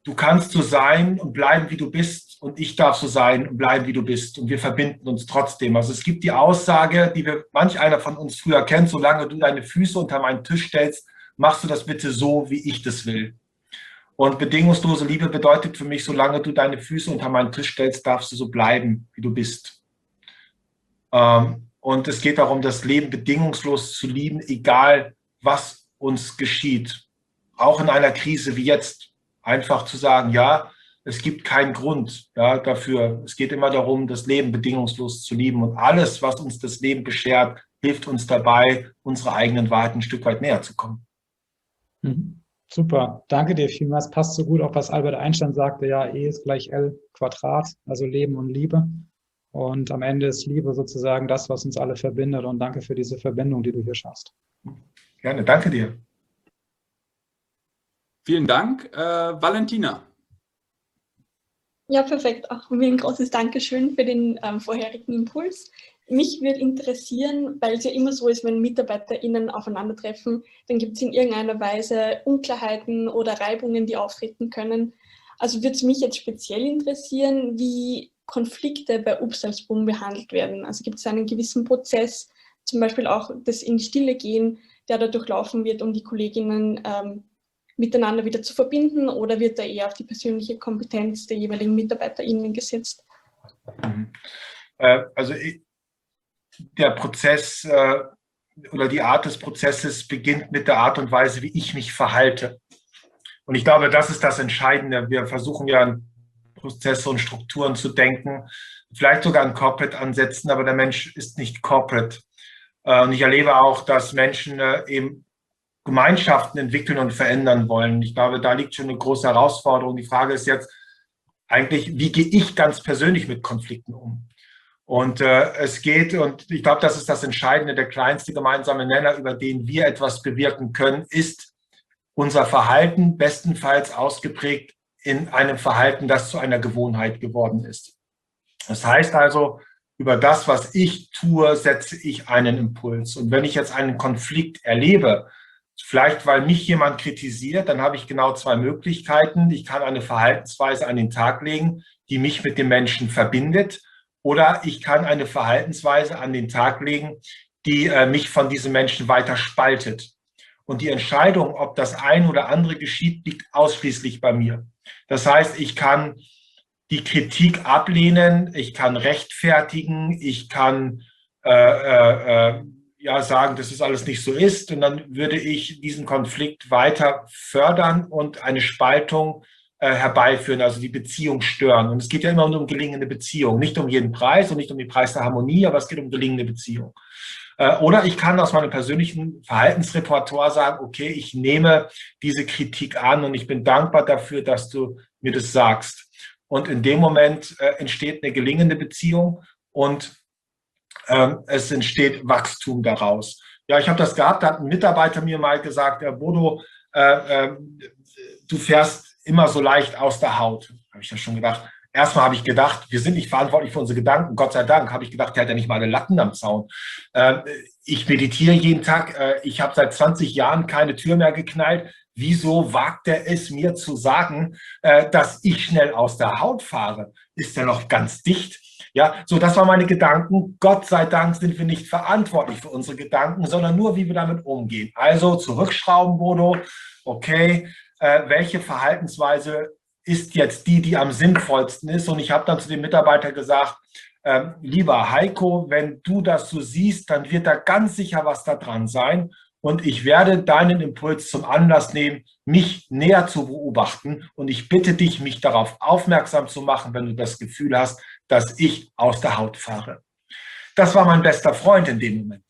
du kannst so sein und bleiben, wie du bist, und ich darf so sein und bleiben, wie du bist, und wir verbinden uns trotzdem. Also es gibt die Aussage, die wir, manch einer von uns früher kennt: Solange du deine Füße unter meinen Tisch stellst, machst du das bitte so, wie ich das will. Und bedingungslose Liebe bedeutet für mich: Solange du deine Füße unter meinen Tisch stellst, darfst du so bleiben, wie du bist. Ähm, und es geht darum, das Leben bedingungslos zu lieben, egal was uns geschieht. Auch in einer Krise wie jetzt. Einfach zu sagen, ja, es gibt keinen Grund, ja, dafür. Es geht immer darum, das Leben bedingungslos zu lieben. Und alles, was uns das Leben beschert, hilft uns dabei, unserer eigenen Wahrheit ein Stück weit näher zu kommen. Mhm. Super, danke dir vielmals. Passt so gut, auch was Albert Einstein sagte, ja, E ist gleich L Quadrat, also Leben und Liebe. Und am Ende ist Liebe sozusagen das, was uns alle verbindet. Und danke für diese Verbindung, die du hier schaffst. Gerne, danke dir. Vielen Dank. Äh, Valentina. Ja, perfekt. Auch von mir ein großes Dankeschön für den ähm, vorherigen Impuls. Mich würde interessieren, weil es ja immer so ist, wenn MitarbeiterInnen aufeinandertreffen, dann gibt es in irgendeiner Weise Unklarheiten oder Reibungen, die auftreten können. Also würde es mich jetzt speziell interessieren, wie Konflikte bei Upsalzboom behandelt werden. Also gibt es einen gewissen Prozess, zum Beispiel auch das in die Stille gehen, der da durchlaufen wird, um die Kolleginnen ähm, miteinander wieder zu verbinden, oder wird da eher auf die persönliche Kompetenz der jeweiligen MitarbeiterInnen gesetzt? Also der Prozess äh, oder die Art des Prozesses beginnt mit der Art und Weise, wie ich mich verhalte. Und ich glaube, das ist das Entscheidende. Wir versuchen ja an Prozesse und Strukturen zu denken, vielleicht sogar an Corporate-Ansätzen, aber der Mensch ist nicht Corporate. Äh, und ich erlebe auch, dass Menschen äh, eben Gemeinschaften entwickeln und verändern wollen. Ich glaube, da liegt schon eine große Herausforderung. Die Frage ist jetzt eigentlich, wie gehe ich ganz persönlich mit Konflikten um? Und äh, es geht, und ich glaube, das ist das Entscheidende, der kleinste gemeinsame Nenner, über den wir etwas bewirken können, ist unser Verhalten, bestenfalls ausgeprägt in einem Verhalten, das zu einer Gewohnheit geworden ist. Das heißt also, über das, was ich tue, setze ich einen Impuls. Und wenn ich jetzt einen Konflikt erlebe, vielleicht weil mich jemand kritisiert, dann habe ich genau zwei Möglichkeiten. Ich kann eine Verhaltensweise an den Tag legen, die mich mit dem Menschen verbindet, oder ich kann eine Verhaltensweise an den Tag legen, die äh, mich von diesem Menschen weiter spaltet. Und die Entscheidung, ob das eine oder andere geschieht, liegt ausschließlich bei mir. Das heißt, ich kann die Kritik ablehnen, ich kann rechtfertigen, ich kann äh, äh, ja sagen, dass es alles nicht so ist, und dann würde ich diesen Konflikt weiter fördern und eine Spaltung äh, herbeiführen, also die Beziehung stören. Und es geht ja immer um gelingende Beziehung, nicht um jeden Preis und nicht um den Preis der Harmonie, aber es geht um gelingende Beziehung. Äh, oder ich kann aus meinem persönlichen Verhaltensrepertoire sagen, okay, ich nehme diese Kritik an und ich bin dankbar dafür, dass du mir das sagst. Und in dem Moment äh, entsteht eine gelingende Beziehung und ähm, es entsteht Wachstum daraus. Ja, ich habe das gehabt, da hat ein Mitarbeiter mir mal gesagt, äh, Bodo, äh, äh, du fährst immer so leicht aus der Haut. Habe ich ja schon gedacht. Erstmal habe ich gedacht, wir sind nicht verantwortlich für unsere Gedanken. Gott sei Dank habe ich gedacht, der hat ja nicht mal eine Latten am Zaun. Äh, ich meditiere jeden Tag. Äh, ich habe seit zwanzig Jahren keine Tür mehr geknallt. Wieso wagt er es mir zu sagen, äh, dass ich schnell aus der Haut fahre? Ist er noch ganz dicht? Ja, so, das waren meine Gedanken. Gott sei Dank sind wir nicht verantwortlich für unsere Gedanken, sondern nur, wie wir damit umgehen. Also zurückschrauben, Bodo. Okay, äh, welche Verhaltensweise ist jetzt die, die am sinnvollsten ist? Und ich habe dann zu dem Mitarbeiter gesagt, äh, lieber Heiko, wenn du das so siehst, dann wird da ganz sicher was da dran sein. Und ich werde deinen Impuls zum Anlass nehmen, mich näher zu beobachten. Und ich bitte dich, mich darauf aufmerksam zu machen, wenn du das Gefühl hast, dass ich aus der Haut fahre. Das war mein bester Freund in dem Moment.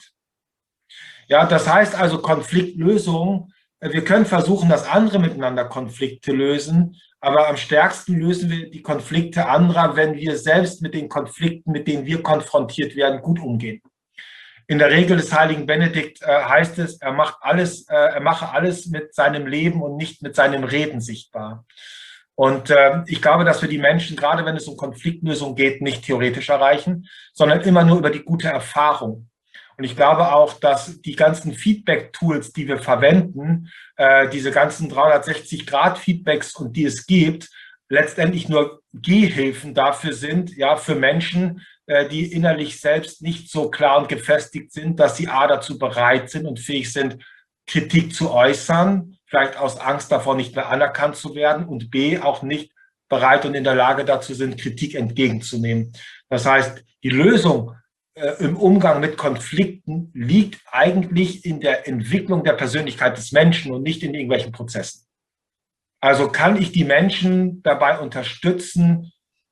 Ja, das heißt also Konfliktlösung. Wir können versuchen, dass andere miteinander Konflikte lösen, aber am stärksten lösen wir die Konflikte anderer, wenn wir selbst mit den Konflikten, mit denen wir konfrontiert werden, gut umgehen. In der Regel des heiligen Benedikt äh, heißt es, er macht alles, äh, er mache alles mit seinem Leben und nicht mit seinem Reden sichtbar. Und äh, ich glaube, dass wir die Menschen, gerade wenn es um Konfliktlösung geht, nicht theoretisch erreichen, sondern immer nur über die gute Erfahrung. Und ich glaube auch, dass die ganzen Feedback-Tools, die wir verwenden, äh, diese ganzen dreihundertsechzig Grad Feedbacks und die es gibt, letztendlich nur Gehhilfen dafür sind, ja, für Menschen, äh, die innerlich selbst nicht so klar und gefestigt sind, dass sie A, dazu bereit sind und fähig sind, Kritik zu äußern, vielleicht aus Angst davor, nicht mehr anerkannt zu werden, und B, auch nicht bereit und in der Lage dazu sind, Kritik entgegenzunehmen. Das heißt, die Lösung äh, im Umgang mit Konflikten liegt eigentlich in der Entwicklung der Persönlichkeit des Menschen und nicht in irgendwelchen Prozessen. Also kann ich die Menschen dabei unterstützen,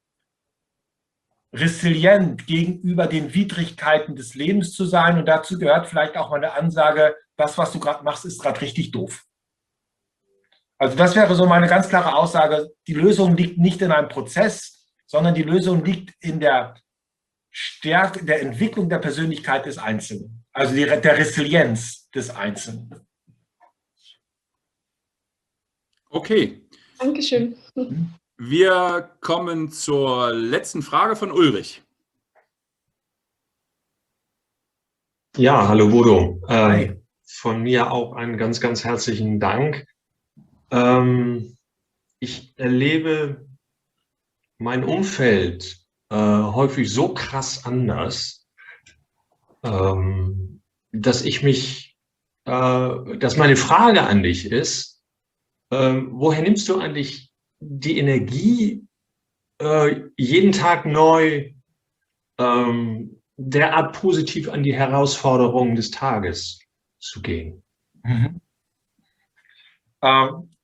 resilient gegenüber den Widrigkeiten des Lebens zu sein, und dazu gehört vielleicht auch mal eine Ansage, das, was du gerade machst, ist gerade richtig doof. Also das wäre so meine ganz klare Aussage, die Lösung liegt nicht in einem Prozess, sondern die Lösung liegt in der Stärke, der Entwicklung der Persönlichkeit des Einzelnen, also die, der Resilienz des Einzelnen. Okay. Dankeschön. Wir kommen zur letzten Frage von Ulrich. Ja, hallo Bodo. Hi. Ähm, von mir auch einen ganz, ganz herzlichen Dank. Ähm, ich erlebe mein Umfeld äh, häufig so krass anders, ähm, dass ich mich, äh, dass meine Frage an dich ist, äh, woher nimmst du eigentlich die Energie, äh, jeden Tag neu ähm, derart positiv an die Herausforderungen des Tages zu gehen? Mhm. Ähm,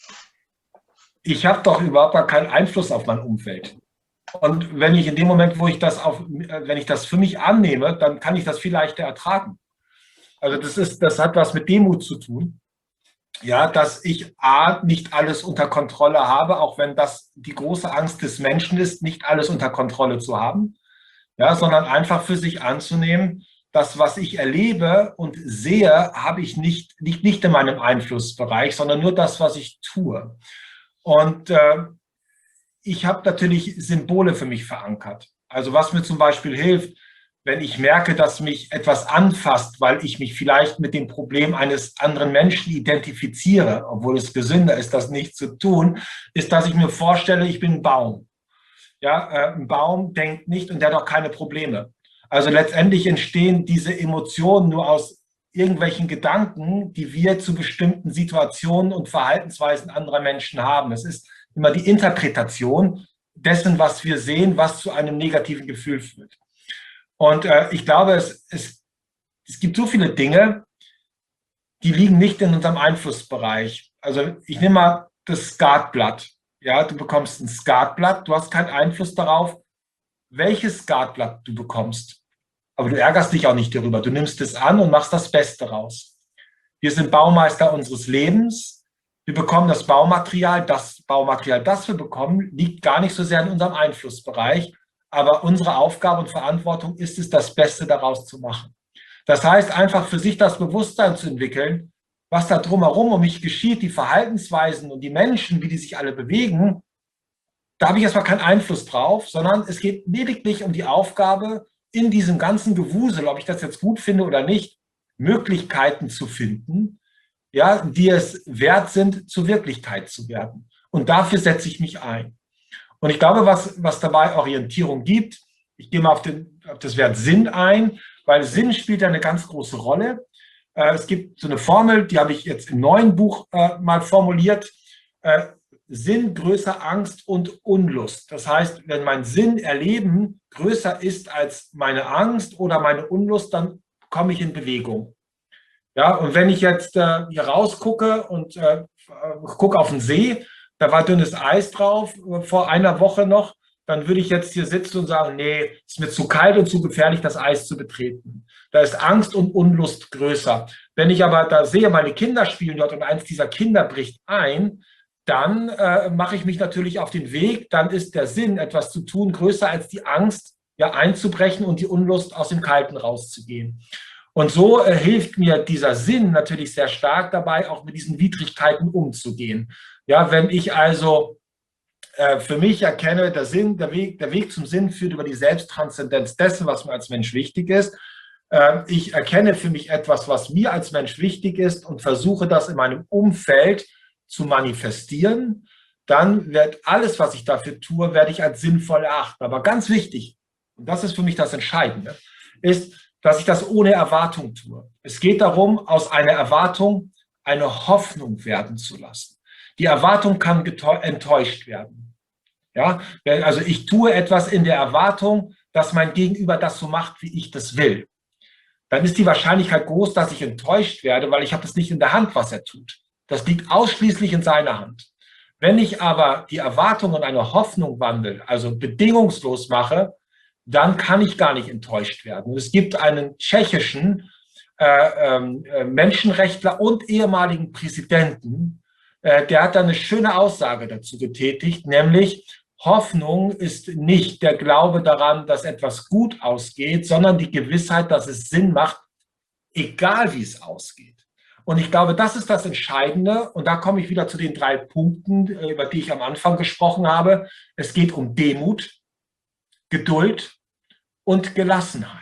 ich habe doch überhaupt gar keinen Einfluss auf mein Umfeld. Und wenn ich in dem Moment, wo ich das auf, wenn ich das für mich annehme, dann kann ich das viel leichter ertragen. Also das ist, das hat was mit Demut zu tun. Ja, dass ich A, nicht alles unter Kontrolle habe, auch wenn das die große Angst des Menschen ist, nicht alles unter Kontrolle zu haben. Ja, sondern einfach für sich anzunehmen, das, was ich erlebe und sehe, habe ich nicht, liegt nicht in meinem Einflussbereich, sondern nur das, was ich tue. Und äh, ich habe natürlich Symbole für mich verankert. Also was mir zum Beispiel hilft, wenn ich merke, dass mich etwas anfasst, weil ich mich vielleicht mit dem Problem eines anderen Menschen identifiziere, obwohl es gesünder ist, das nicht zu tun, ist, dass ich mir vorstelle, ich bin ein Baum. Ja, äh, ein Baum denkt nicht und der hat auch keine Probleme. Also letztendlich entstehen diese Emotionen nur aus irgendwelchen Gedanken, die wir zu bestimmten Situationen und Verhaltensweisen anderer Menschen haben. Es ist immer die Interpretation dessen, was wir sehen, was zu einem negativen Gefühl führt. Und äh, ich glaube, es, es, es gibt so viele Dinge, die liegen nicht in unserem Einflussbereich. Also ich nehme mal das Skatblatt. Ja, du bekommst ein Skatblatt, du hast keinen Einfluss darauf, welches Skatblatt du bekommst. Aber du ärgerst dich auch nicht darüber. Du nimmst es an und machst das Beste raus. Wir sind Baumeister unseres Lebens. Wir bekommen das Baumaterial. Das Baumaterial, das wir bekommen, liegt gar nicht so sehr in unserem Einflussbereich. Aber unsere Aufgabe und Verantwortung ist es, das Beste daraus zu machen. Das heißt, einfach für sich das Bewusstsein zu entwickeln, was da drumherum um mich geschieht, die Verhaltensweisen und die Menschen, wie die sich alle bewegen, da habe ich erstmal keinen Einfluss drauf, sondern es geht lediglich um die Aufgabe, in diesem ganzen Gewusel, ob ich das jetzt gut finde oder nicht, Möglichkeiten zu finden, ja, die es wert sind, zur Wirklichkeit zu werden. Und dafür setze ich mich ein. Und ich glaube, was, was dabei Orientierung gibt, ich gehe mal auf, den, auf das Wort Sinn ein, weil Sinn spielt ja eine ganz große Rolle. Äh, es gibt so eine Formel, die habe ich jetzt im neuen Buch äh, mal formuliert. Äh, Sinn größer Angst und Unlust. Das heißt, wenn mein Sinn erleben größer ist als meine Angst oder meine Unlust, dann komme ich in Bewegung. Ja, und wenn ich jetzt äh, hier rausgucke und äh, gucke auf den See, da war dünnes Eis drauf äh, vor einer Woche noch, dann würde ich jetzt hier sitzen und sagen, nee, es ist mir zu kalt und zu gefährlich, das Eis zu betreten. Da ist Angst und Unlust größer. Wenn ich aber da sehe, meine Kinder spielen dort und eins dieser Kinder bricht ein, dann äh, mache ich mich natürlich auf den Weg, dann ist der Sinn, etwas zu tun, größer als die Angst, ja, einzubrechen und die Unlust, aus dem Kalten rauszugehen. Und so äh, hilft mir dieser Sinn natürlich sehr stark dabei, auch mit diesen Widrigkeiten umzugehen. Ja, wenn ich also äh, für mich erkenne, der Sinn, der Weg, der Weg zum Sinn führt über die Selbsttranszendenz dessen, was mir als Mensch wichtig ist, äh, ich erkenne für mich etwas, was mir als Mensch wichtig ist und versuche das in meinem Umfeld zu manifestieren, dann wird alles, was ich dafür tue, werde ich als sinnvoll erachten. Aber ganz wichtig, und das ist für mich das Entscheidende, ist, dass ich das ohne Erwartung tue. Es geht darum, aus einer Erwartung eine Hoffnung werden zu lassen. Die Erwartung kann enttäuscht werden. Ja, also ich tue etwas in der Erwartung, dass mein Gegenüber das so macht, wie ich das will. Dann ist die Wahrscheinlichkeit groß, dass ich enttäuscht werde, weil ich habe es nicht in der Hand, was er tut. Das liegt ausschließlich in seiner Hand. Wenn ich aber die Erwartung in eine Hoffnung wandle, also bedingungslos mache, dann kann ich gar nicht enttäuscht werden. Und es gibt einen tschechischen äh, äh, Menschenrechtler und ehemaligen Präsidenten, äh, der hat da eine schöne Aussage dazu getätigt, nämlich Hoffnung ist nicht der Glaube daran, dass etwas gut ausgeht, sondern die Gewissheit, dass es Sinn macht, egal wie es ausgeht. Und ich glaube, das ist das Entscheidende. Und da komme ich wieder zu den drei Punkten, über die ich am Anfang gesprochen habe. Es geht um Demut, Geduld und Gelassenheit.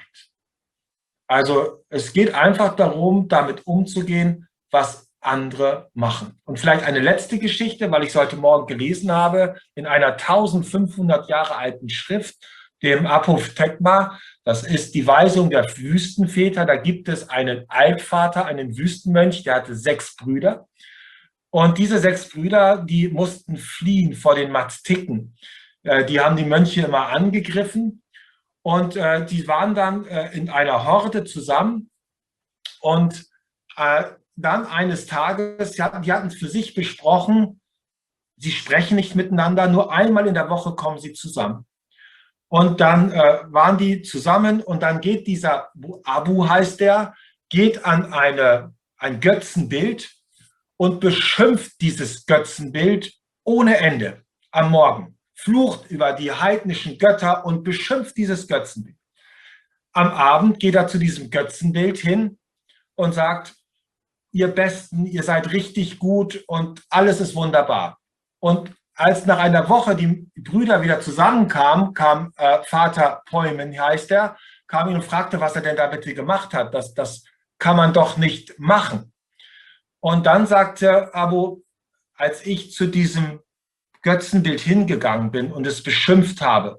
Also es geht einfach darum, damit umzugehen, was andere machen. Und vielleicht eine letzte Geschichte, weil ich es heute Morgen gelesen habe, in einer eintausendfünfhundert Jahre alten Schrift, dem Apophthegma, das ist die Weisung der Wüstenväter. Da gibt es einen Altvater, einen Wüstenmönch, der hatte sechs Brüder. Und diese sechs Brüder, die mussten fliehen vor den Maztiken. Die haben die Mönche immer angegriffen. Und äh, die waren dann äh, in einer Horde zusammen. Und äh, dann eines Tages, die hatten, die hatten für sich besprochen, sie sprechen nicht miteinander, nur einmal in der Woche kommen sie zusammen. Und dann äh, waren die zusammen und dann geht dieser, Abu heißt der, geht an eine, ein Götzenbild und beschimpft dieses Götzenbild ohne Ende am Morgen. Flucht über die heidnischen Götter und beschimpft dieses Götzenbild. Am Abend geht er zu diesem Götzenbild hin und sagt, ihr Besten, ihr seid richtig gut und alles ist wunderbar. Und als nach einer Woche die Brüder wieder zusammenkamen, kam äh, Vater Poimen, heißt er, kam ihn und fragte, was er denn da bitte gemacht hat. Das, das kann man doch nicht machen. Und dann sagte Abu, als ich zu diesem Götzenbild hingegangen bin und es beschimpft habe,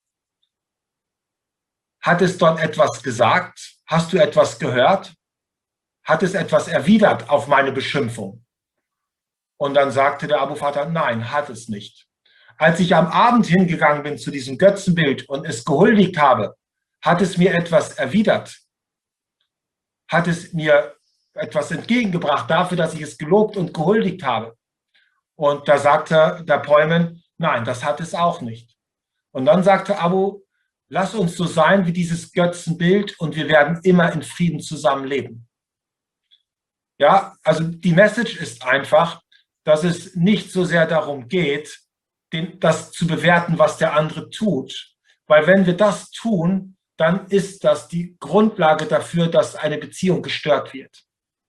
hat es dort etwas gesagt? Hast du etwas gehört? Hat es etwas erwidert auf meine Beschimpfung? Und dann sagte der Abu-Vater, nein, hat es nicht. Als ich am Abend hingegangen bin zu diesem Götzenbild und es gehuldigt habe, hat es mir etwas erwidert? Hat es mir etwas entgegengebracht dafür, dass ich es gelobt und gehuldigt habe? Und da sagte der Poimen, nein, das hat es auch nicht. Und dann sagte Abu, lass uns so sein wie dieses Götzenbild und wir werden immer in Frieden zusammenleben. Ja, also die Message ist einfach, dass es nicht so sehr darum geht, den, das zu bewerten, was der andere tut. Weil wenn wir das tun, dann ist das die Grundlage dafür, dass eine Beziehung gestört wird.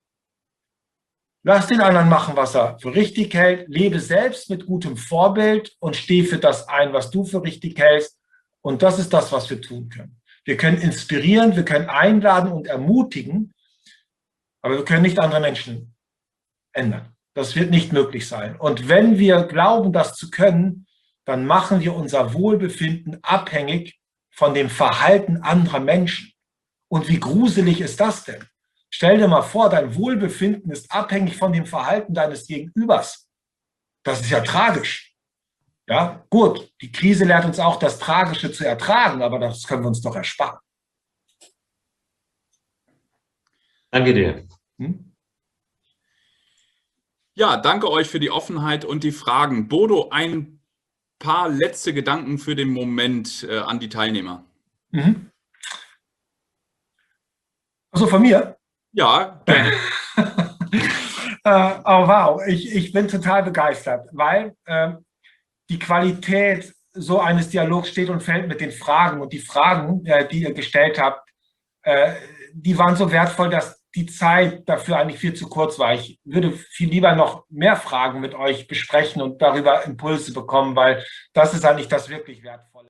Lass den anderen machen, was er für richtig hält. Lebe selbst mit gutem Vorbild und steh für das ein, was du für richtig hältst. Und das ist das, was wir tun können. Wir können inspirieren, wir können einladen und ermutigen, aber wir können nicht andere Menschen ändern. Das wird nicht möglich sein. Und wenn wir glauben, das zu können, dann machen wir unser Wohlbefinden abhängig von dem Verhalten anderer Menschen. Und wie gruselig ist das denn? Stell dir mal vor, dein Wohlbefinden ist abhängig von dem Verhalten deines Gegenübers. Das ist ja tragisch. Ja, gut, die Krise lehrt uns auch, das Tragische zu ertragen, aber das können wir uns doch ersparen. Danke dir. Hm? Ja, danke euch für die Offenheit und die Fragen. Bodo, ein paar letzte Gedanken für den Moment äh, an die Teilnehmer. Mhm. Also von mir? Ja, gerne. äh, oh wow, ich, ich bin total begeistert, weil äh, die Qualität so eines Dialogs steht und fällt mit den Fragen. Und die Fragen, äh, die ihr gestellt habt, äh, die waren so wertvoll, dass die Zeit dafür eigentlich viel zu kurz war. Ich würde viel lieber noch mehr Fragen mit euch besprechen und darüber Impulse bekommen, weil das ist eigentlich das wirklich Wertvolle.